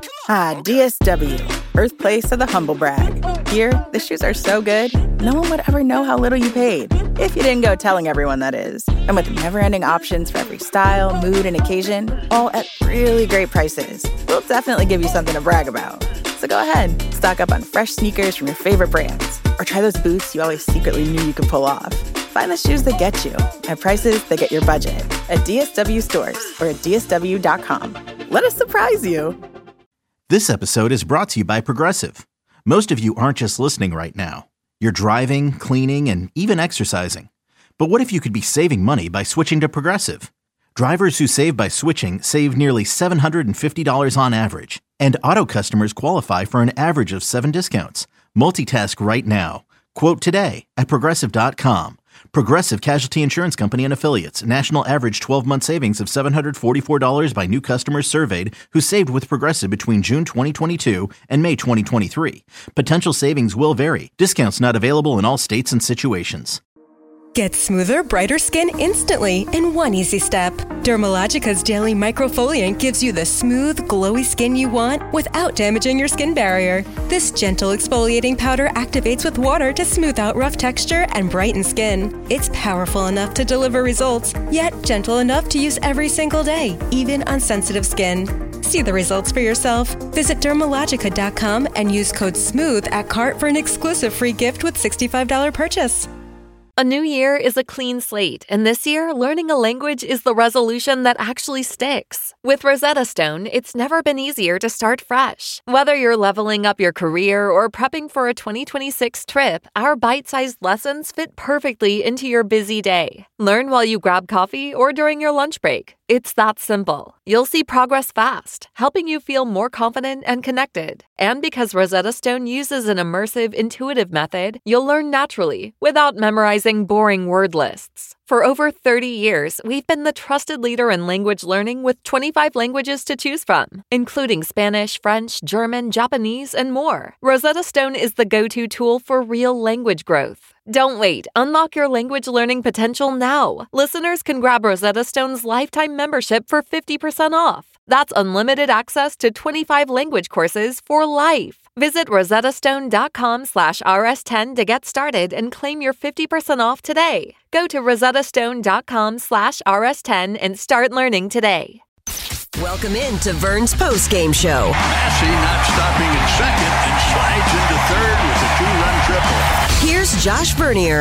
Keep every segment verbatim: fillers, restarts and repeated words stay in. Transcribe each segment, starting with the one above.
Ah, D S W, birthplace of the humble brag. Here, the shoes are so good, no one would ever know how little you paid. If you didn't go telling everyone, that is. And with never-ending options for every style, mood, and occasion, all at really great prices, we'll definitely give you something to brag about. So go ahead, stock up on fresh sneakers from your favorite brands, or try those boots you always secretly knew you could pull off. Find the shoes that get you at prices that get your budget at D S W stores or at D S W dot com. Let us surprise you. This episode is brought to you by Progressive. Most of you aren't just listening right now. You're driving, cleaning, and even exercising. But what if you could be saving money by switching to Progressive? Drivers who save by switching save nearly seven hundred fifty dollars on average. And auto customers qualify for an average of seven discounts. Multitask right now. Quote today at Progressive dot com. Progressive Casualty Insurance Company and Affiliates. National average twelve-month savings of seven hundred forty-four dollars by new customers surveyed who saved with Progressive between June twenty twenty-two and May twenty twenty-three. Potential savings will vary. Discounts not available in all states and situations. Get smoother, brighter skin instantly in one easy step. Dermalogica's Daily Microfoliant gives you the smooth, glowy skin you want without damaging your skin barrier. This gentle exfoliating powder activates with water to smooth out rough texture and brighten skin. It's powerful enough to deliver results, yet gentle enough to use every single day, even on sensitive skin. See the results for yourself. Visit Dermalogica dot com and use code SMOOTH at cart for an exclusive free gift with sixty-five dollars purchase. A new year is a clean slate, and this year, learning a language is the resolution that actually sticks. With Rosetta Stone, it's never been easier to start fresh. Whether you're leveling up your career or prepping for a twenty twenty-six trip, our bite-sized lessons fit perfectly into your busy day. Learn while you grab coffee or during your lunch break. It's that simple. You'll see progress fast, helping you feel more confident and connected. And because Rosetta Stone uses an immersive, intuitive method, you'll learn naturally without memorizing boring word lists. For over thirty years, we've been the trusted leader in language learning with twenty-five languages to choose from, including Spanish, French, German, Japanese, and more. Rosetta Stone is the go-to tool for real language growth. Don't wait. Unlock your language learning potential now. Listeners can grab Rosetta Stone's lifetime membership for fifty percent off. That's unlimited access to twenty-five language courses for life. Visit rosettastone.com slash rs10 to get started and claim your fifty percent off today. Go to rosettastone.com slash rs10 and start learning today. Welcome in to Vern's postgame show. Massey not stopping at second and slides into third with a two-run triple. Here's Josh Vernier.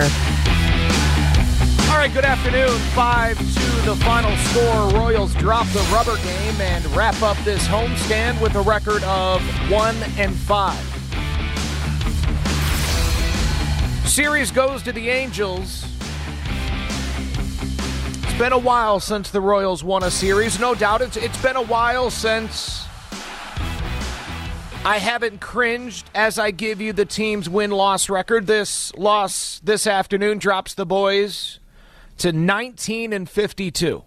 All right, good afternoon. Five to the final score. Royals drop the rubber game and wrap up this homestand with a record of one and five. Series goes to the Angels. It's been a while since the Royals won a series. No doubt it's it's been a while since I haven't cringed as I give you the team's win-loss record. This loss this afternoon drops the boys to nineteen and fifty-two.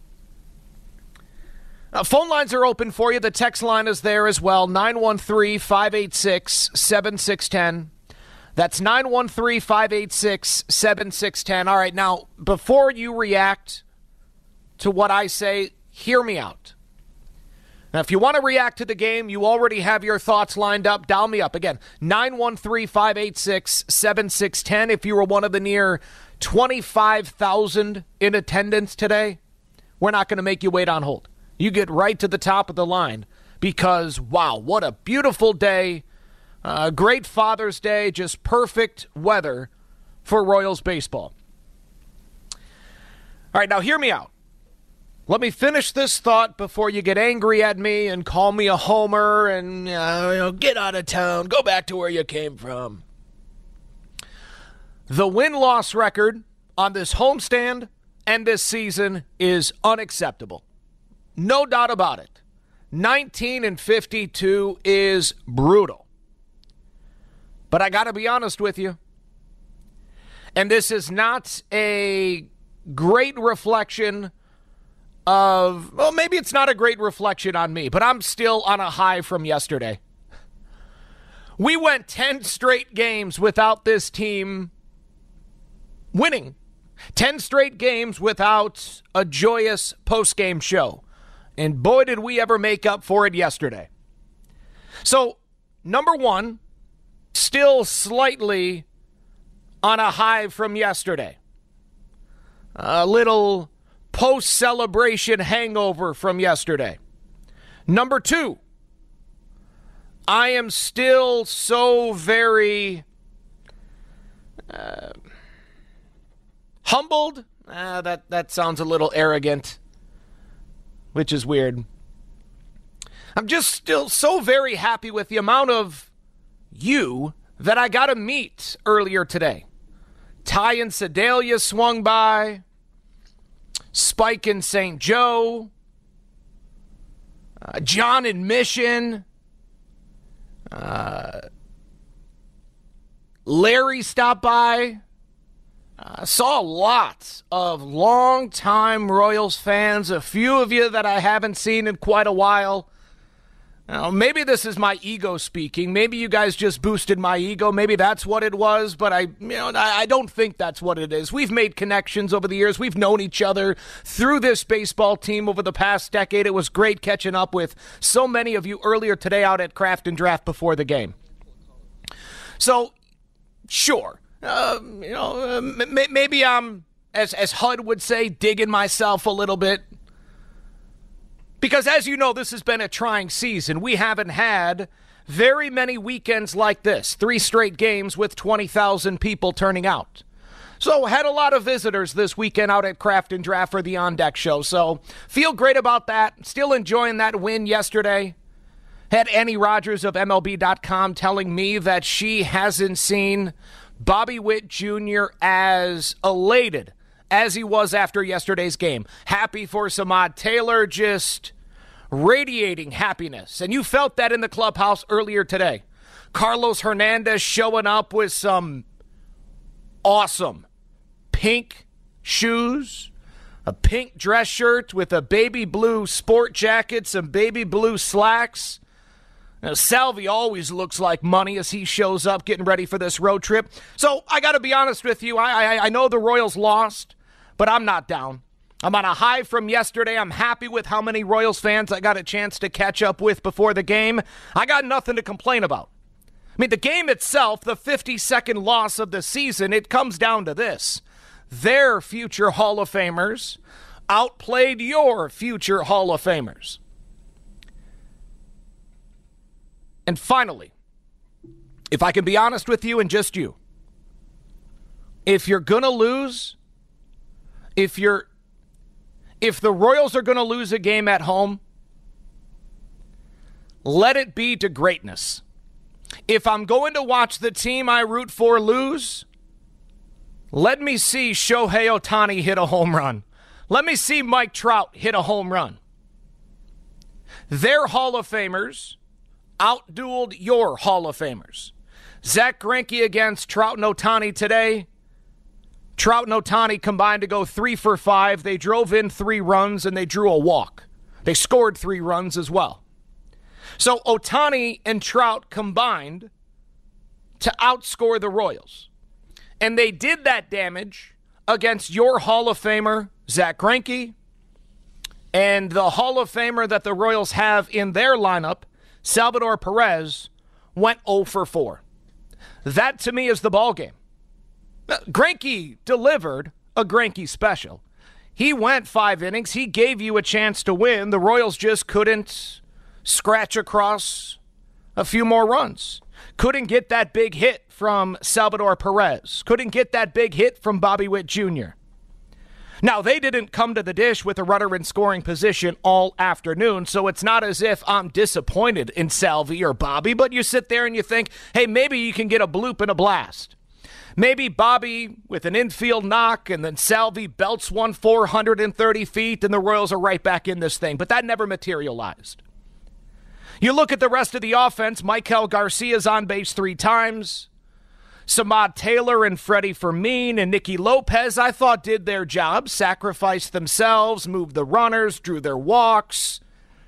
Uh, phone lines are open for you. The text line is there as well. nine one three, five eight six, seven six one zero. That's nine one three, five eight six, seven six one zero. All right, now, before you react to what I say, hear me out. Now, if you want to react to the game, you already have your thoughts lined up. Dial me up. Again, nine one three, five eight six, seven six one zero. If you were one of the near twenty-five thousand in attendance today, we're not going to make you wait on hold. You get right to the top of the line because, wow, what a beautiful day. Uh, great Father's Day, just perfect weather for Royals baseball. All right, now hear me out. Let me finish this thought before you get angry at me and call me a homer and uh, you know, get out of town, go back to where you came from. The win-loss record on this homestand and this season is unacceptable. No doubt about it. nineteen and fifty-two is brutal. But I got to be honest with you. And this is not a great reflection of, well, maybe it's not a great reflection on me, but I'm still on a high from yesterday. We went ten straight games without this team winning. ten straight games without a joyous postgame show. And boy, did we ever make up for it yesterday. So, number one, still slightly on a high from yesterday. A little post-celebration hangover from yesterday. Number two, I am still so very uh, humbled. Uh, that, that sounds a little arrogant, which is weird. I'm just still so very happy with the amount of you that I got to meet earlier today. Ty and Sedalia swung by. Spike in Saint Joe. Uh, John in Mission. Uh, Larry stopped by. I uh, saw lots of longtime Royals fans, a few of you that I haven't seen in quite a while. Now, maybe this is my ego speaking. Maybe you guys just boosted my ego. Maybe that's what it was, but I, you know, I don't think that's what it is. We've made connections over the years. We've known each other through this baseball team over the past decade. It was great catching up with so many of you earlier today out at Craft and Draft before the game. So, sure, uh, you know, uh, m- maybe I'm, as as H U D would say, digging myself a little bit. Because as you know, this has been a trying season. We haven't had very many weekends like this. Three straight games with twenty thousand people turning out. So had a lot of visitors this weekend out at Craft and Draft for the On Deck show. So feel great about that. Still enjoying that win yesterday. Had Annie Rogers of M L B dot com telling me that she hasn't seen Bobby Witt Junior as elated as he was after yesterday's game. Happy for Samad Taylor, just radiating happiness. And you felt that in the clubhouse earlier today. Carlos Hernandez showing up with some awesome pink shoes, a pink dress shirt with a baby blue sport jacket, some baby blue slacks. Now, Salvi always looks like money as he shows up getting ready for this road trip. So I got to be honest with you. I, I I know the Royals lost, but I'm not down. I'm on a high from yesterday. I'm happy with how many Royals fans I got a chance to catch up with before the game. I got nothing to complain about. I mean, the game itself, the fifty-second loss of the season, it comes down to this. Their future Hall of Famers outplayed your future Hall of Famers. And finally, if I can be honest with you and just you, if you're going to lose, if you're, if the Royals are going to lose a game at home, let it be to greatness. If I'm going to watch the team I root for lose, let me see Shohei Ohtani hit a home run. Let me see Mike Trout hit a home run. Their Hall of Famers outdueled your Hall of Famers. Zach Greinke against Trout and Ohtani today. Trout and Ohtani combined to go three for five. They drove in three runs and they drew a walk. They scored three runs as well. So Ohtani and Trout combined to outscore the Royals. And they did that damage against your Hall of Famer, Zach Greinke, and the Hall of Famer that the Royals have in their lineup, Salvador Perez, went oh for four. That, to me, is the ballgame. Greinke delivered a Greinke special. He went five innings. He gave you a chance to win. The Royals just couldn't scratch across a few more runs. Couldn't get that big hit from Salvador Perez. Couldn't get that big hit from Bobby Witt Junior Now, they didn't come to the dish with a runner in scoring position all afternoon, so it's not as if I'm disappointed in Salvi or Bobby, but you sit there and you think, hey, maybe you can get a bloop and a blast. Maybe Bobby with an infield knock and then Salvi belts one four hundred thirty feet and the Royals are right back in this thing, but that never materialized. You look at the rest of the offense, Maikel Garcia's on base three times. Samad Taylor and Freddie Fermin and Nicky Lopez, I thought, did their job, sacrificed themselves, moved the runners, drew their walks.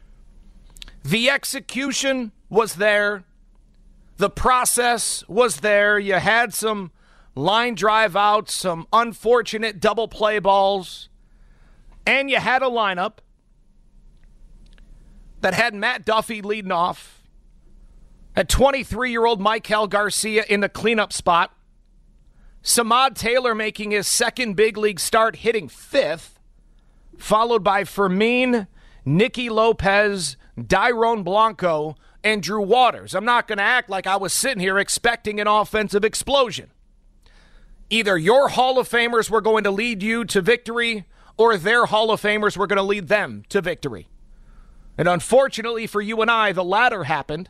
The execution was there. The process was there. You had some line drive outs, some unfortunate double play balls, and you had a lineup that had Matt Duffy leading off, At twenty-three-year-old Michael Garcia in the cleanup spot. Samad Taylor making his second big league start, hitting fifth, followed by Fermin, Nicky Lopez, Dairon Blanco, and Drew Waters. I'm not going to act like I was sitting here expecting an offensive explosion. Either your Hall of Famers were going to lead you to victory, or their Hall of Famers were going to lead them to victory. And unfortunately for you and I, the latter happened.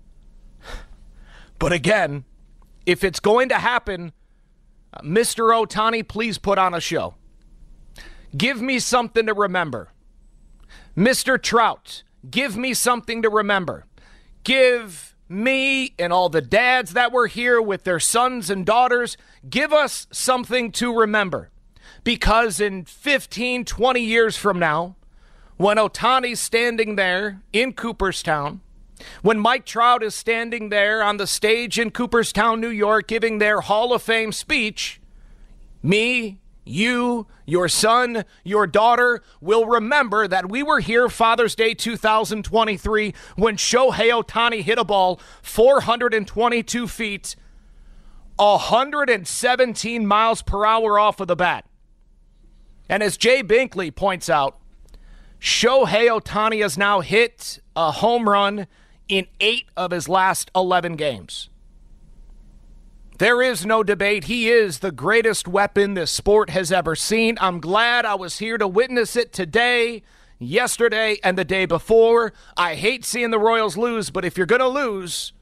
But again, if it's going to happen, uh, Mister Ohtani, please put on a show. Give me something to remember. Mister Trout, give me something to remember. Give me and all the dads that were here with their sons and daughters, give us something to remember. Because in fifteen, twenty years from now, when Ohtani's standing there in Cooperstown, when Mike Trout is standing there on the stage in Cooperstown, New York, giving their Hall of Fame speech, me, you, your son, your daughter will remember that we were here Father's Day two thousand twenty-three when Shohei Ohtani hit a ball four hundred twenty-two feet, one hundred seventeen miles per hour off of the bat. And as Jay Binkley points out, Shohei Ohtani has now hit a home run in eight of his last eleven games. There is no debate. He is the greatest weapon this sport has ever seen. I'm glad I was here to witness it today, yesterday, and the day before. I hate seeing the Royals lose, but if you're going to lose,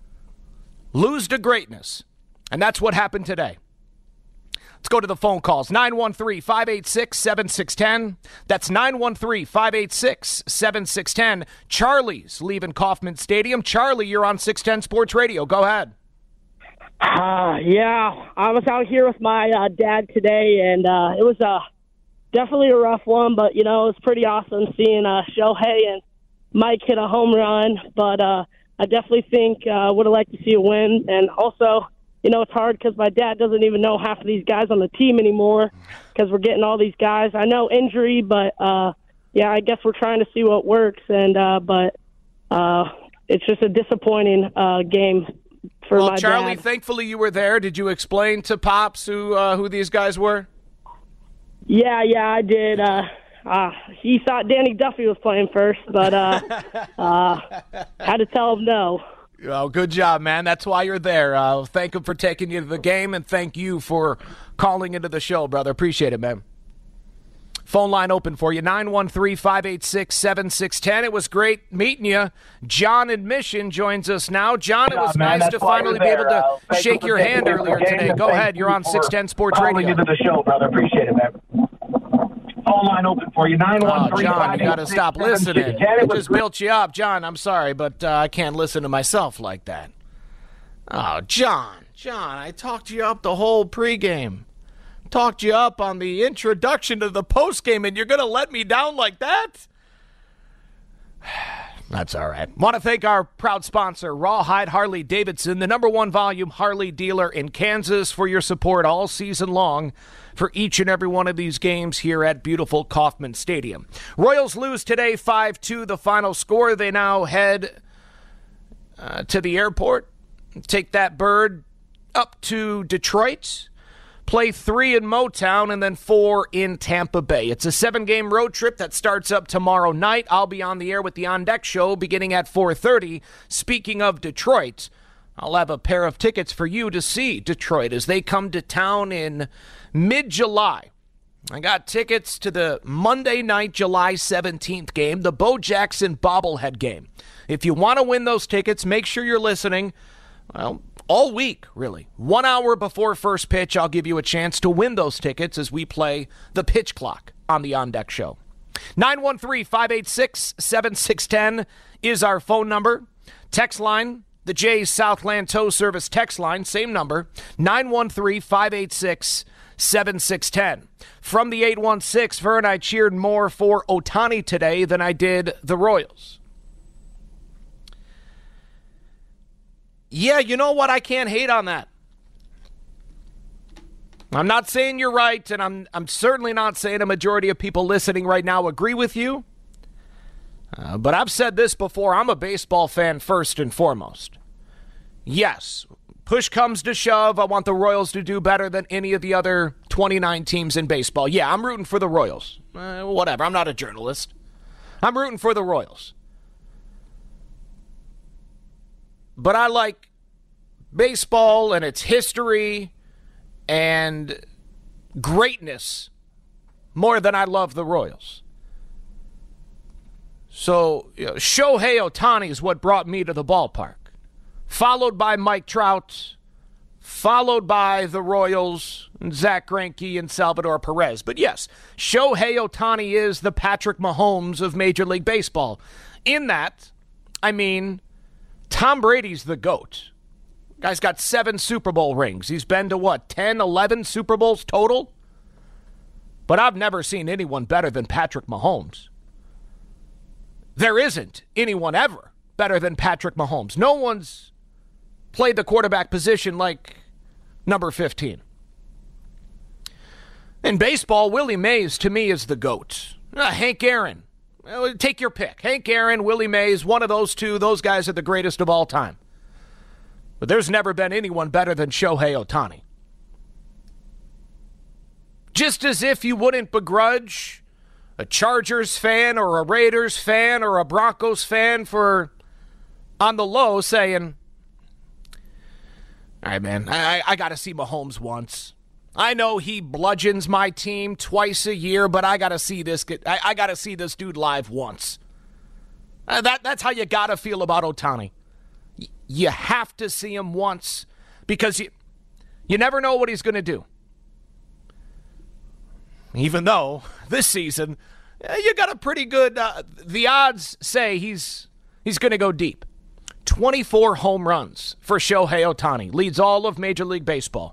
lose to greatness. And that's what happened today. Let's go to the phone calls. nine one three, five eight six, seven six one zero. That's nine one three, five eight six, seven six one zero. Charlie's leaving Kauffman Stadium. Charlie, you're on six ten Sports Radio. Go ahead. Uh, yeah, I was out here with my uh, dad today, and uh, it was uh, definitely a rough one, but, you know, it was pretty awesome seeing uh, Shohei and Mike hit a home run. But uh, I definitely think I uh, would have liked to see a win. And also, you know, it's hard because my dad doesn't even know half of these guys on the team anymore because we're getting all these guys. I know injury, but, uh, yeah, I guess we're trying to see what works. And uh, But uh, it's just a disappointing uh, game for well, my Charlie, dad. Thankfully you were there. Did you explain to Pops who uh, who these guys were? Yeah, yeah, I did. Uh, uh, he thought Danny Duffy was playing first, but uh, uh, had to tell him no. Well, good job, man. That's why you're there. Uh, thank him for taking you to the game, and thank you for calling into the show, brother. Appreciate it, man. Phone line open for you, nine one three, five eight six, seven six one zero. It was great meeting you. John in Mission joins us now. John, it was man, nice to finally be able to uh, shake your hand earlier today. Go ahead. You're on six ten Sports Radio. Into the show, brother. Appreciate it, man. Phone line open for you, nine one three, oh, John, you got to stop listening. I just built you up. John, I'm sorry, but uh, I can't listen to myself like that. Oh, John, John, I talked you up the whole pregame. Talked you up on the introduction to the postgame, and you're going to let me down like that? That's all right. Want to thank our proud sponsor, Rawhide Harley Davidson, the number one volume Harley dealer in Kansas, for your support all season long for each and every one of these games here at beautiful Kauffman Stadium. Royals lose today five two, the final score. They now head uh, to the airport, take that bird up to Detroit, play three in Motown, and then four in Tampa Bay. It's a seven-game road trip that starts up tomorrow night. I'll be on the air with the On Deck Show beginning at four thirty. Speaking of Detroit, I'll have a pair of tickets for you to see Detroit as they come to town in mid-July. I got tickets to the Monday night, July seventeenth game, the Bo Jackson bobblehead game. If you want to win those tickets, make sure you're listening. Well, all week, really. One hour before first pitch, I'll give you a chance to win those tickets as we play the pitch clock on the On Deck Show. nine one three, five eight six, seven six one zero is our phone number. Text line, the Jay's Southland Tow Service text line, same number, nine one three, five eight six, seven six one zero. From the eight one six, Vern, I cheered more for Ohtani today than I did the Royals. Yeah, you know what? I can't hate on that. I'm not saying you're right, and I'm I'm certainly not saying a majority of people listening right now agree with you. Uh, but I've said this before. I'm a baseball fan first and foremost. yes, push comes to shove, I want the Royals to do better than any of the other twenty-nine teams in baseball. Yeah, I'm rooting for the Royals. Uh, whatever, I'm not a journalist. I'm rooting for the Royals. But I like baseball and its history and greatness more than I love the Royals. So, you know, Shohei Ohtani is what brought me to the ballpark. Followed by Mike Trout, followed by the Royals, Zach Greinke, and Salvador Perez. But yes, Shohei Ohtani is the Patrick Mahomes of Major League Baseball. In that, I mean, Tom Brady's the GOAT. Guy's got seven Super Bowl rings. He's been to, what, ten, eleven Super Bowls total? But I've never seen anyone better than Patrick Mahomes. There isn't anyone ever better than Patrick Mahomes. No one's played the quarterback position like number fifteen. In baseball, Willie Mays, to me, is the GOAT. Uh, Hank Aaron. Well, take your pick. Hank Aaron, Willie Mays, one of those two. Those guys are the greatest of all time. But there's never been anyone better than Shohei Ohtani. Just as if you wouldn't begrudge a Chargers fan or a Raiders fan or a Broncos fan for, on the low, saying, all right, man, I, I got to see Mahomes once. I know he bludgeons my team twice a year, but I got to see this. I, I got to see this dude live once. Uh, that That's how you got to feel about Ohtani. Y- you have to see him once because you, you never know what he's going to do. Even though this season, you got a pretty good, uh, the odds say he's he's going to go deep. twenty-four home runs for Shohei Ohtani. Leads all of Major League Baseball.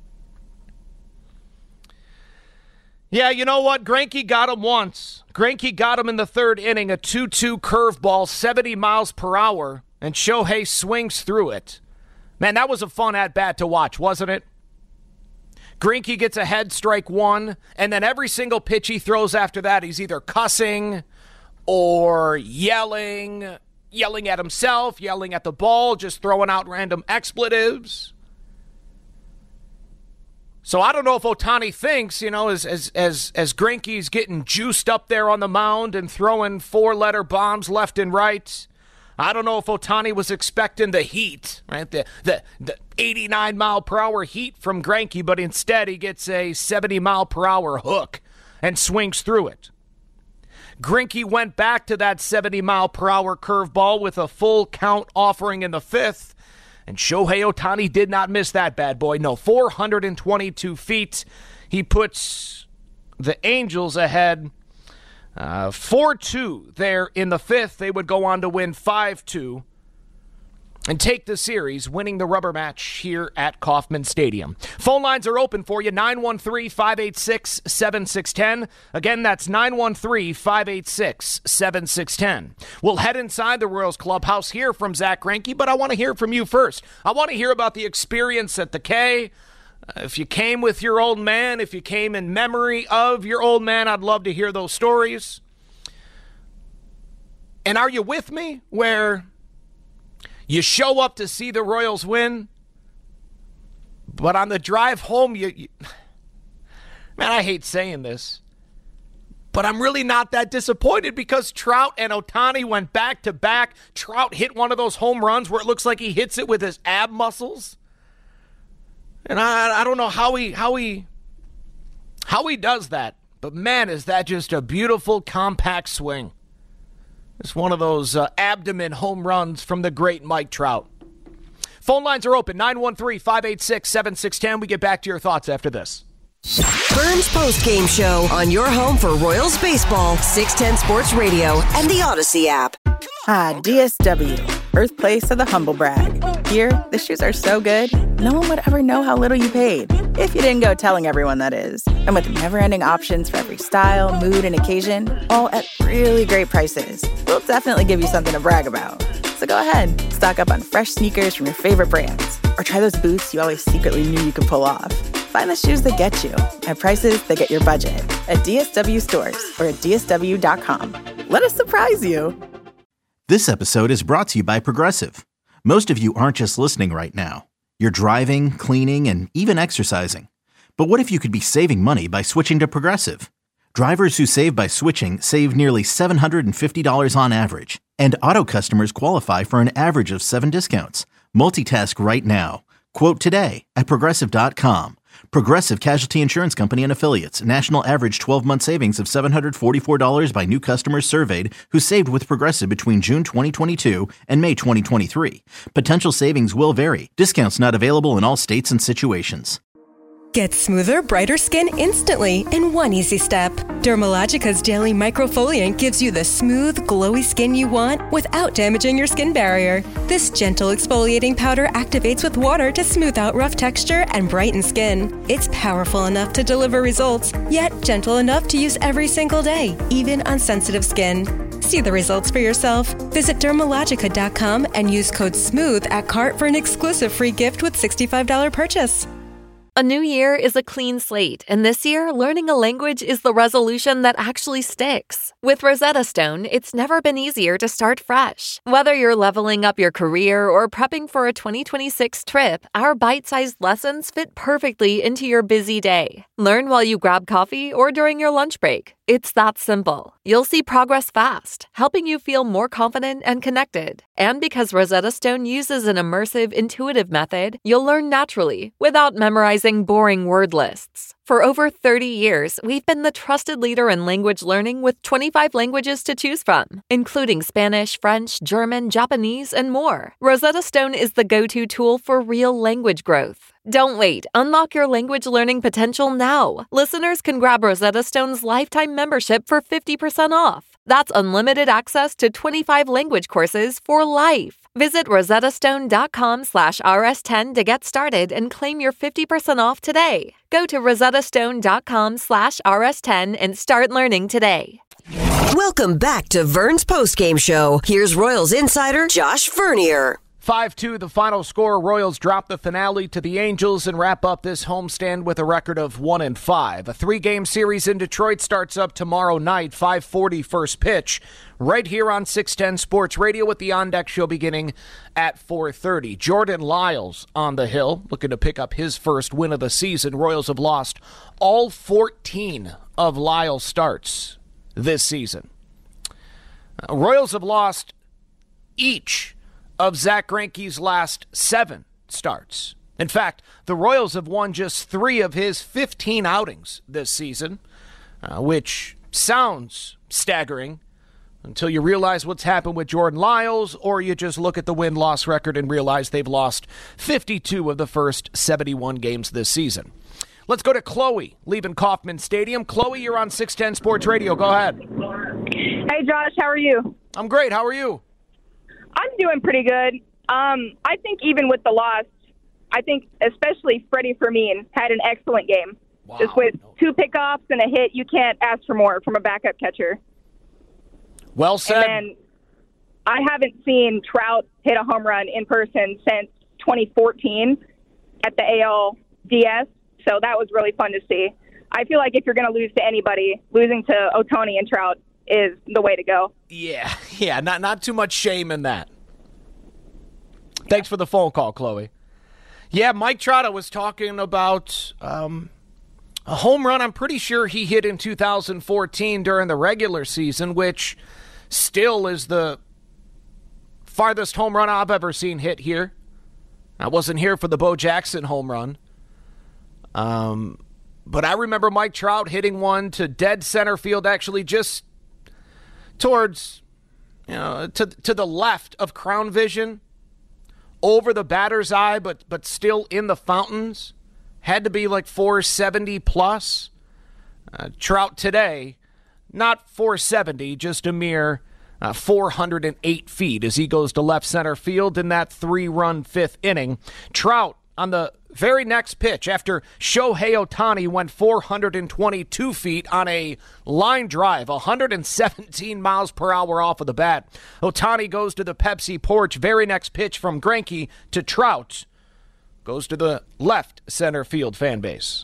Yeah, you know what? Greinke got him once. Greinke got him in the third inning, a two two curveball, seventy miles per hour, and Shohei swings through it. Man, that was a fun at-bat to watch, wasn't it? Greinke gets ahead, strike one, and then every single pitch he throws after that, he's either cussing or yelling, yelling at himself, yelling at the ball, just throwing out random expletives. So I don't know if Ohtani thinks, you know, as as as, as Greinke's getting juiced up there on the mound and throwing four-letter bombs left and right, I don't know if Ohtani was expecting the heat, right? The the the eighty-nine mile per hour heat from Greinke, but instead he gets a seventy mile per hour hook and swings through it. Greinke went back to that seventy mile per hour curveball with a full count offering in the fifth, and Shohei Ohtani did not miss that bad boy. No, four hundred twenty-two feet. He puts the Angels ahead Uh, four two there in the fifth. They would go on to win five two and take the series, winning the rubber match here at Kauffman Stadium. Phone lines are open for you, nine one three, five eight six, seven six one zero. Again, that's nine one three, five eight six, seven six one zero. We'll head inside the Royals clubhouse, hear from Zach Greinke, but I want to hear from you first. I want to hear about the experience at the K. Uh, if you came with your old man, if you came in memory of your old man, I'd love to hear those stories. And are you with me where you show up to see the Royals win, but on the drive home, you, you man, I hate saying this, but I'm really not that disappointed because Trout and Ohtani went back to back. Trout hit one of those home runs where it looks like he hits it with his ab muscles. And I I don't know how he how he how he does that, but man, is that just a beautiful compact swing. It's one of those uh, abdomen home runs from the great Mike Trout. Phone lines are open, nine one three, five eight six, seven six one zero. We get back to your thoughts after this. Burns Post-Game Show on your home for Royals baseball, six ten Sports Radio, and the Odyssey app. Ah, D S W, birthplace of the humble brag. Here, the shoes are so good, no one would ever know how little you paid. If you didn't go telling everyone, that is. And with never-ending options for every style, mood, and occasion, all at really great prices, we'll definitely give you something to brag about. So go ahead, stock up on fresh sneakers from your favorite brands, or try those boots you always secretly knew you could pull off. Find the shoes that get you at prices that get your budget at D S W stores or at D S W dot com. Let us surprise you. This episode is brought to you by Progressive. Most of you aren't just listening right now. You're driving, cleaning, and even exercising. But what if you could be saving money by switching to Progressive? Drivers who save by switching save nearly seven hundred fifty dollars on average. And auto customers qualify for an average of seven discounts. Multitask right now. Quote today at Progressive dot com. Progressive Casualty Insurance Company and Affiliates. National average twelve-month savings of seven hundred forty-four dollars by new customers surveyed who saved with Progressive between June twenty twenty-two and May twenty twenty-three. Potential savings will vary. Discounts not available in all states and situations. Get smoother, brighter skin instantly in one easy step. Dermalogica's Daily Microfoliant gives you the smooth, glowy skin you want without damaging your skin barrier. This gentle exfoliating powder activates with water to smooth out rough texture and brighten skin. It's powerful enough to deliver results, yet gentle enough to use every single day, even on sensitive skin. See the results for yourself. Visit Dermalogica dot com and use code SMOOTH at cart for an exclusive free gift with sixty-five dollars purchase. A new year is a clean slate, and this year, learning a language is the resolution that actually sticks. With Rosetta Stone, it's never been easier to start fresh. Whether you're leveling up your career or prepping for a twenty twenty-six trip, our bite-sized lessons fit perfectly into your busy day. Learn while you grab coffee or during your lunch break. It's that simple. You'll see progress fast, helping you feel more confident and connected. And because Rosetta Stone uses an immersive, intuitive method, you'll learn naturally without memorizing boring word lists. For over thirty years, we've been the trusted leader in language learning with twenty-five languages to choose from, including Spanish, French, German, Japanese, and more. Rosetta Stone is the go-to tool for real language growth. Don't wait. Unlock your language learning potential now. Listeners can grab Rosetta Stone's lifetime membership for fifty percent off. That's unlimited access to twenty-five language courses for life. Visit rosettastone.com slash rs10 to get started and claim your fifty percent off today. Go to rosettastone.com slash rs10 and start learning today. Welcome back to Vern's postgame show. Here's Royals insider Josh Vernier. five two the final score. Royals drop the finale to the Angels and wrap up this homestand with a record of one and five. A three-game series in Detroit starts up tomorrow night, five forty first pitch, right here on six ten Sports Radio with the On Deck Show beginning at four thirty. Jordan Lyles on the hill, looking to pick up his first win of the season. Royals have lost all fourteen of Lyles' starts this season. Uh, Royals have lost each of Zach Greinke's last seven starts. In fact, the Royals have won just three of his fifteen outings this season, uh, which sounds staggering until you realize what's happened with Jordan Lyles, or you just look at the win-loss record and realize they've lost fifty-two of the first seventy-one games this season. Let's go to Chloe, leaving Kauffman Stadium. Chloe, you're on six ten Sports Radio. Go ahead. Hey, Josh, how are you? I'm great. How are you? I'm doing pretty good. Um, I think even with the loss, I think especially Freddie Fermin had an excellent game. Wow. Just with two pickoffs and a hit, you can't ask for more from a backup catcher. Well said. And then I haven't seen Trout hit a home run in person since twenty fourteen at the A L D S, so that was really fun to see. I feel like if you're going to lose to anybody, losing to Ohtani and Trout is the way to go. Yeah, yeah, not not too much shame in that. Thanks for the phone call, Chloe. Yeah, Mike Trout was talking about um, a home run I'm pretty sure he hit in two thousand fourteen during the regular season, which still is the farthest home run I've ever seen hit here. I wasn't here for the Bo Jackson home run. Um, but I remember Mike Trout hitting one to dead center field, actually just towards, you know, to to the left of Crown Vision, over the batter's eye, but but still in the fountains. Had to be like four seventy plus. Uh, Trout today, not four seventy, just a mere uh, four hundred eight feet as he goes to left center field in that three-run fifth inning. Trout on the very next pitch after Shohei Ohtani went four hundred twenty-two feet on a line drive, one hundred seventeen miles per hour off of the bat. Ohtani goes to the Pepsi porch. Very next pitch from Greinke to Trout goes to the left center field fan base.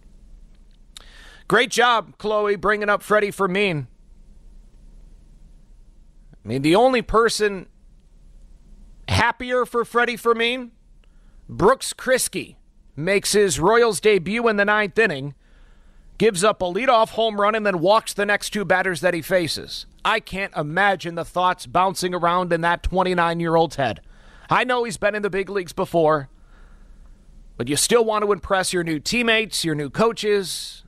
Great job, Chloe, bringing up Freddie Fermin. I mean, the only person Happier for Freddie Fermin? Brooks Kriske makes his Royals debut in the ninth inning, gives up a leadoff home run, and then walks the next two batters that he faces. I can't imagine the thoughts bouncing around in that twenty-nine-year-old's head. I know he's been in the big leagues before, but you still want to impress your new teammates, your new coaches,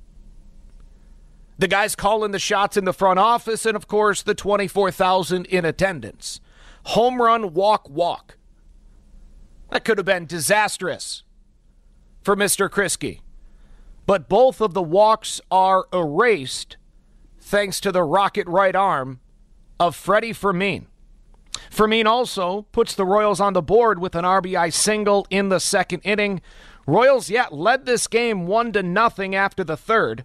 the guys calling the shots in the front office, and, of course, the twenty-four thousand in attendance. Home run, walk, walk. That could have been disastrous for Mister Kriske. But both of the walks are erased thanks to the rocket right arm of Freddie Fermin. Fermin also puts the Royals on the board with an R B I single in the second inning. Royals, yeah, led this game one to nothing after the third.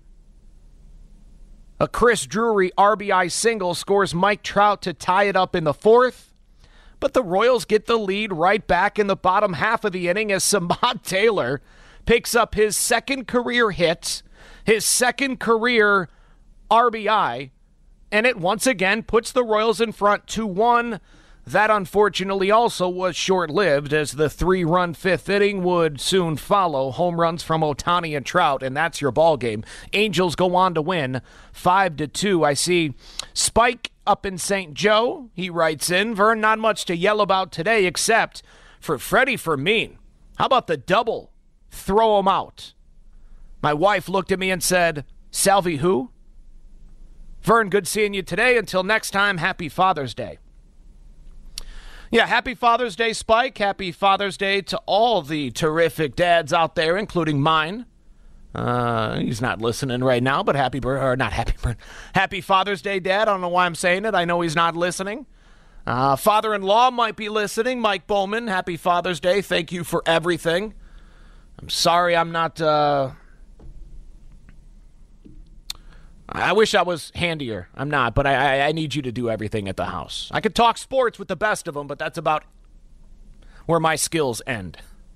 A Chris Drury R B I single scores Mike Trout to tie it up in the fourth. But the Royals get the lead right back in the bottom half of the inning as Samad Taylor picks up his second career hit, his second career R B I, and it once again puts the Royals in front two one. That unfortunately also was short-lived as the three-run fifth inning would soon follow. Home runs from Ohtani and Trout, and that's your ball game. Angels go on to win five to two. I see Spike up in Saint Joe. He writes in, Vern, not much to yell about today except for Freddie Fermin. How about the double? Throw him out. My wife looked at me and said, Salvi who? Vern, good seeing you today. Until next time, happy Father's Day. Yeah, happy Father's Day, Spike. Happy Father's Day to all the terrific dads out there, including mine. Uh, he's not listening right now, but happy, or not happy, happy Father's Day, Dad. I don't know why I'm saying it. I know he's not listening. Uh, father-in-law might be listening. Mike Bowman, happy Father's Day. Thank you for everything. I'm sorry I'm not, uh... I wish I was handier. I'm not, but I, I I need you to do everything at the house. I could talk sports with the best of them, but that's about where my skills end.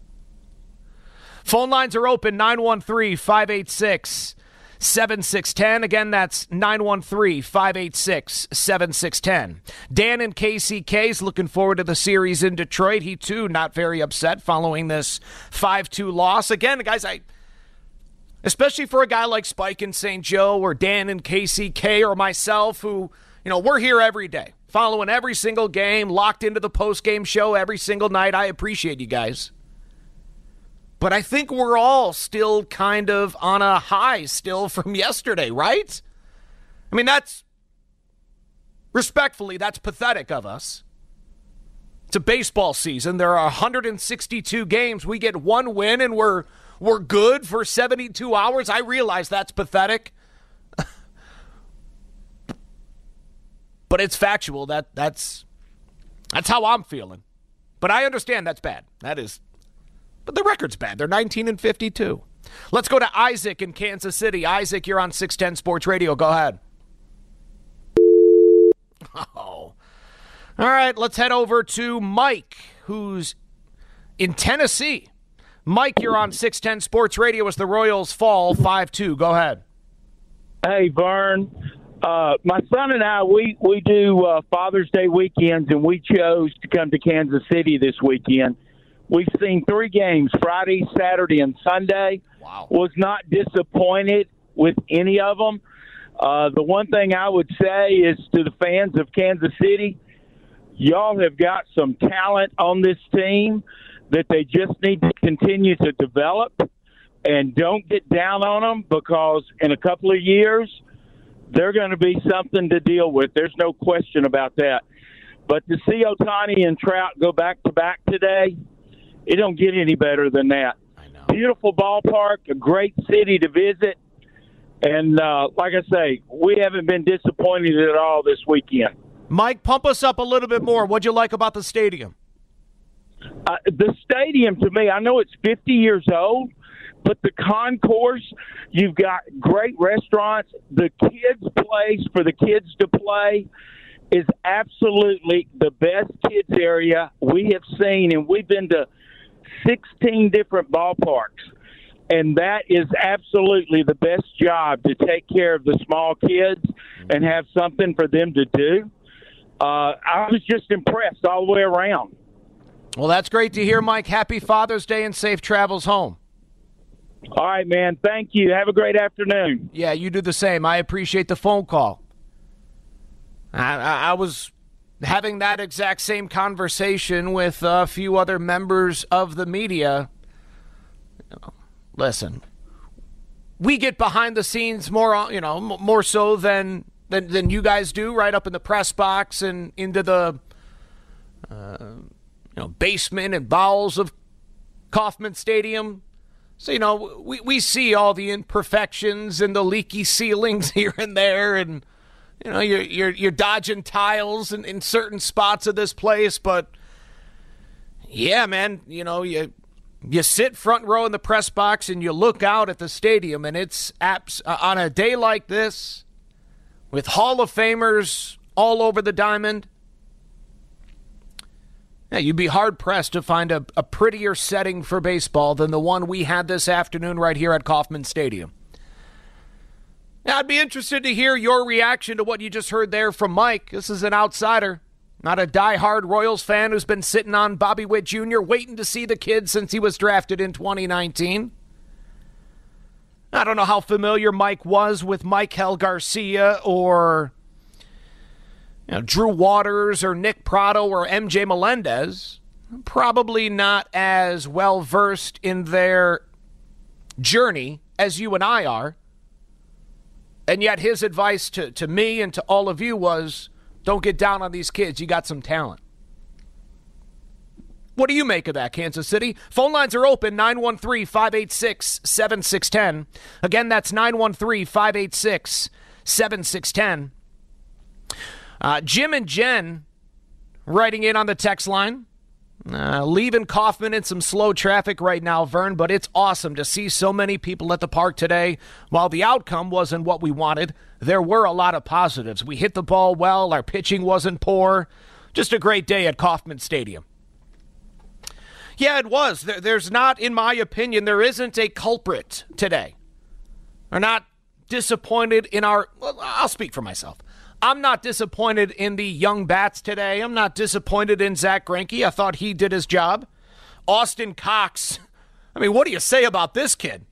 Phone lines are open, nine one three, five eight six, seven six one zero. Again, that's nine one three, five eight six, seven six one zero. Dan in K C K is looking forward to the series in Detroit. He, too, not very upset following this five two loss. Again, guys, I... especially for a guy like Spike in Saint Joe or Dan in K C K or myself who, you know, we're here every day, following every single game, locked into the post-game show every single night. I appreciate you guys. But I think we're all still kind of on a high still from yesterday, right? I mean, that's, respectfully, that's pathetic of us. It's a baseball season. There are one hundred sixty-two games. We get one win and we're We're good for seventy-two hours. I realize that's pathetic. But it's factual. That that's that's how I'm feeling. But I understand that's bad. That is. But the record's bad. They're nineteen and fifty-two. Let's go to Isaac in Kansas City. Isaac, you're on six ten Sports Radio. Go ahead. Oh. All right, let's head over to Mike, who's in Tennessee. Mike, you're on six ten Sports Radio as the Royals fall five two. Go ahead. Hey, Vern. Uh, my son and I, we, we do uh, Father's Day weekends, and we chose to come to Kansas City this weekend. We've seen three games, Friday, Saturday, and Sunday. Wow. Was not disappointed with any of them. Uh, the one thing I would say is to the fans of Kansas City, y'all have got some talent on this team that they just need to continue to develop, and don't get down on them, because in a couple of years, they're going to be something to deal with. There's no question about that. But to see Ohtani and Trout go back-to-back today, it don't get any better than that. I know. Beautiful ballpark, a great city to visit, and uh, like I say, we haven't been disappointed at all this weekend. Mike, pump us up a little bit more. What'd you like about the stadium? Uh, the stadium, to me, I know it's fifty years old, but the concourse, you've got great restaurants. The kids' place for the kids to play is absolutely the best kids area we have seen, and we've been to sixteen different ballparks, and that is absolutely the best job to take care of the small kids and have something for them to do. Uh, I was just impressed all the way around. Well, that's great to hear, Mike. Happy Father's Day and safe travels home. All right, man. Thank you. Have a great afternoon. Yeah, you do the same. I appreciate the phone call. I, I, I was having that exact same conversation with a few other members of the media. Listen, we get behind the scenes more, you know, more so than than, than you guys do, right up in the press box and into the uh, you know basement and bowels of Kauffman Stadium. So, you know, we, we see all the imperfections and the leaky ceilings here and there, and, you know, you're, you're, you're dodging tiles in, in certain spots of this place. But, yeah, man, you know, you you sit front row in the press box and you look out at the stadium, and it's apps, uh, on a day like this, with Hall of Famers all over the diamond, yeah, you'd be hard-pressed to find a, a prettier setting for baseball than the one we had this afternoon right here at Kauffman Stadium. Now, I'd be interested to hear your reaction to what you just heard there from Mike. This is an outsider, not a diehard Royals fan who's been sitting on Bobby Witt Junior waiting to see the kid since he was drafted in twenty nineteen. I don't know how familiar Mike was with Maikel Garcia or You know, Drew Waters or Nick Pratto or M J Melendez. Probably not as well versed in their journey as you and I are. And yet his advice to, to me and to all of you was, don't get down on these kids. You got some talent. What do you make of that, Kansas City? Phone lines are open, nine one three, five eight six, seven six one zero. Again, that's nine one three, five eight six, seven six one zero. Uh, Jim and Jen writing in on the text line. Uh, leaving Kauffman in some slow traffic right now, Vern, but it's awesome to see so many people at the park today. While the outcome wasn't what we wanted, there were a lot of positives. We hit the ball well. Our pitching wasn't poor. Just a great day at Kauffman Stadium. Yeah, it was. There, there's not, in my opinion, there isn't a culprit today. We're not disappointed in our, well, I'll speak for myself. I'm not disappointed in the young bats today. I'm not disappointed in Zach Greinke. I thought he did his job. Austin Cox, I mean, what do you say about this kid?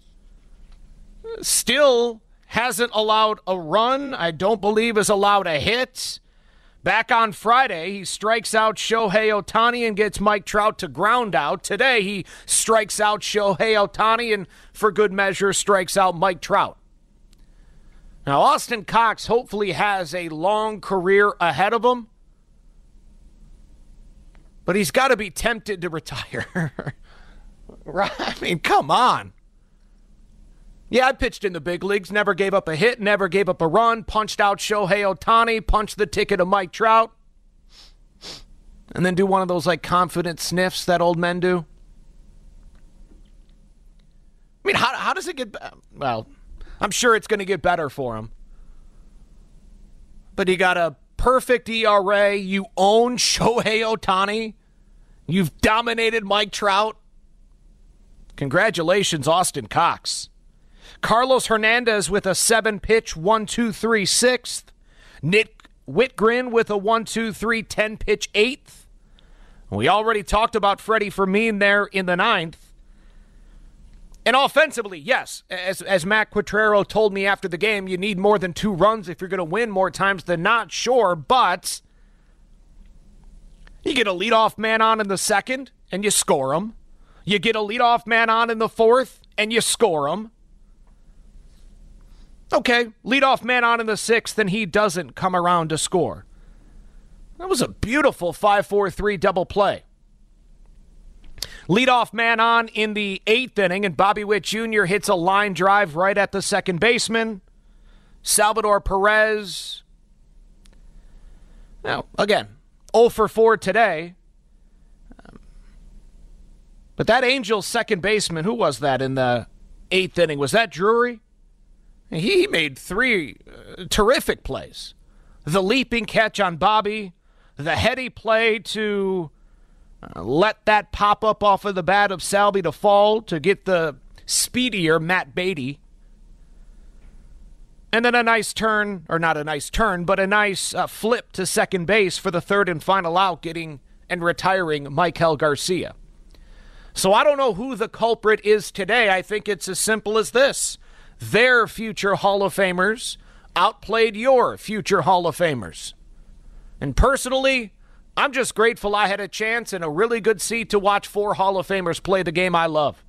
Still hasn't allowed a run. I don't believe has allowed a hit. Back on Friday, he strikes out Shohei Ohtani and gets Mike Trout to ground out. Today, he strikes out Shohei Ohtani and, for good measure, strikes out Mike Trout. Now, Austin Cox hopefully has a long career ahead of him, but he's got to be tempted to retire. Right? I mean, come on. Yeah, I pitched in the big leagues, never gave up a hit, never gave up a run, punched out Shohei Ohtani, punched the ticket of Mike Trout, and then do one of those, like, confident sniffs that old men do. I mean, how, how does it get, well... I'm sure it's going to get better for him. But you got a perfect E R A. You own Shohei Ohtani. You've dominated Mike Trout. Congratulations, Austin Cox. Carlos Hernandez with a seven-pitch, one two three sixth. Nick Whitgren with a one two three ten-pitch eighth. We already talked about Freddie Fermin there in the ninth. And offensively, yes, as as Matt Quatrero told me after the game, you need more than two runs if you're going to win more times than not, sure, but you get a leadoff man on in the second, and you score him. You get a leadoff man on in the fourth, and you score him. Okay, leadoff man on in the sixth, and he doesn't come around to score. That was a beautiful five four three double play. Leadoff man on in the eighth inning, and Bobby Witt Junior hits a line drive right at the second baseman. Salvador Perez. Now, again, oh for four today. But that Angels second baseman, who was that in the eighth inning? Was that Drury? He made three uh, terrific plays. The leaping catch on Bobby, the heady play to... Uh, let that pop up off of the bat of Salvi to fall to get the speedier Matt Beatty. And then a nice turn, or not a nice turn, but a nice uh, flip to second base for the third and final out, getting and retiring Maikel Garcia. So I don't know who the culprit is today. I think it's as simple as this. Their future Hall of Famers outplayed your future Hall of Famers. And personally, I'm just grateful I had a chance and a really good seat to watch four Hall of Famers play the game I love.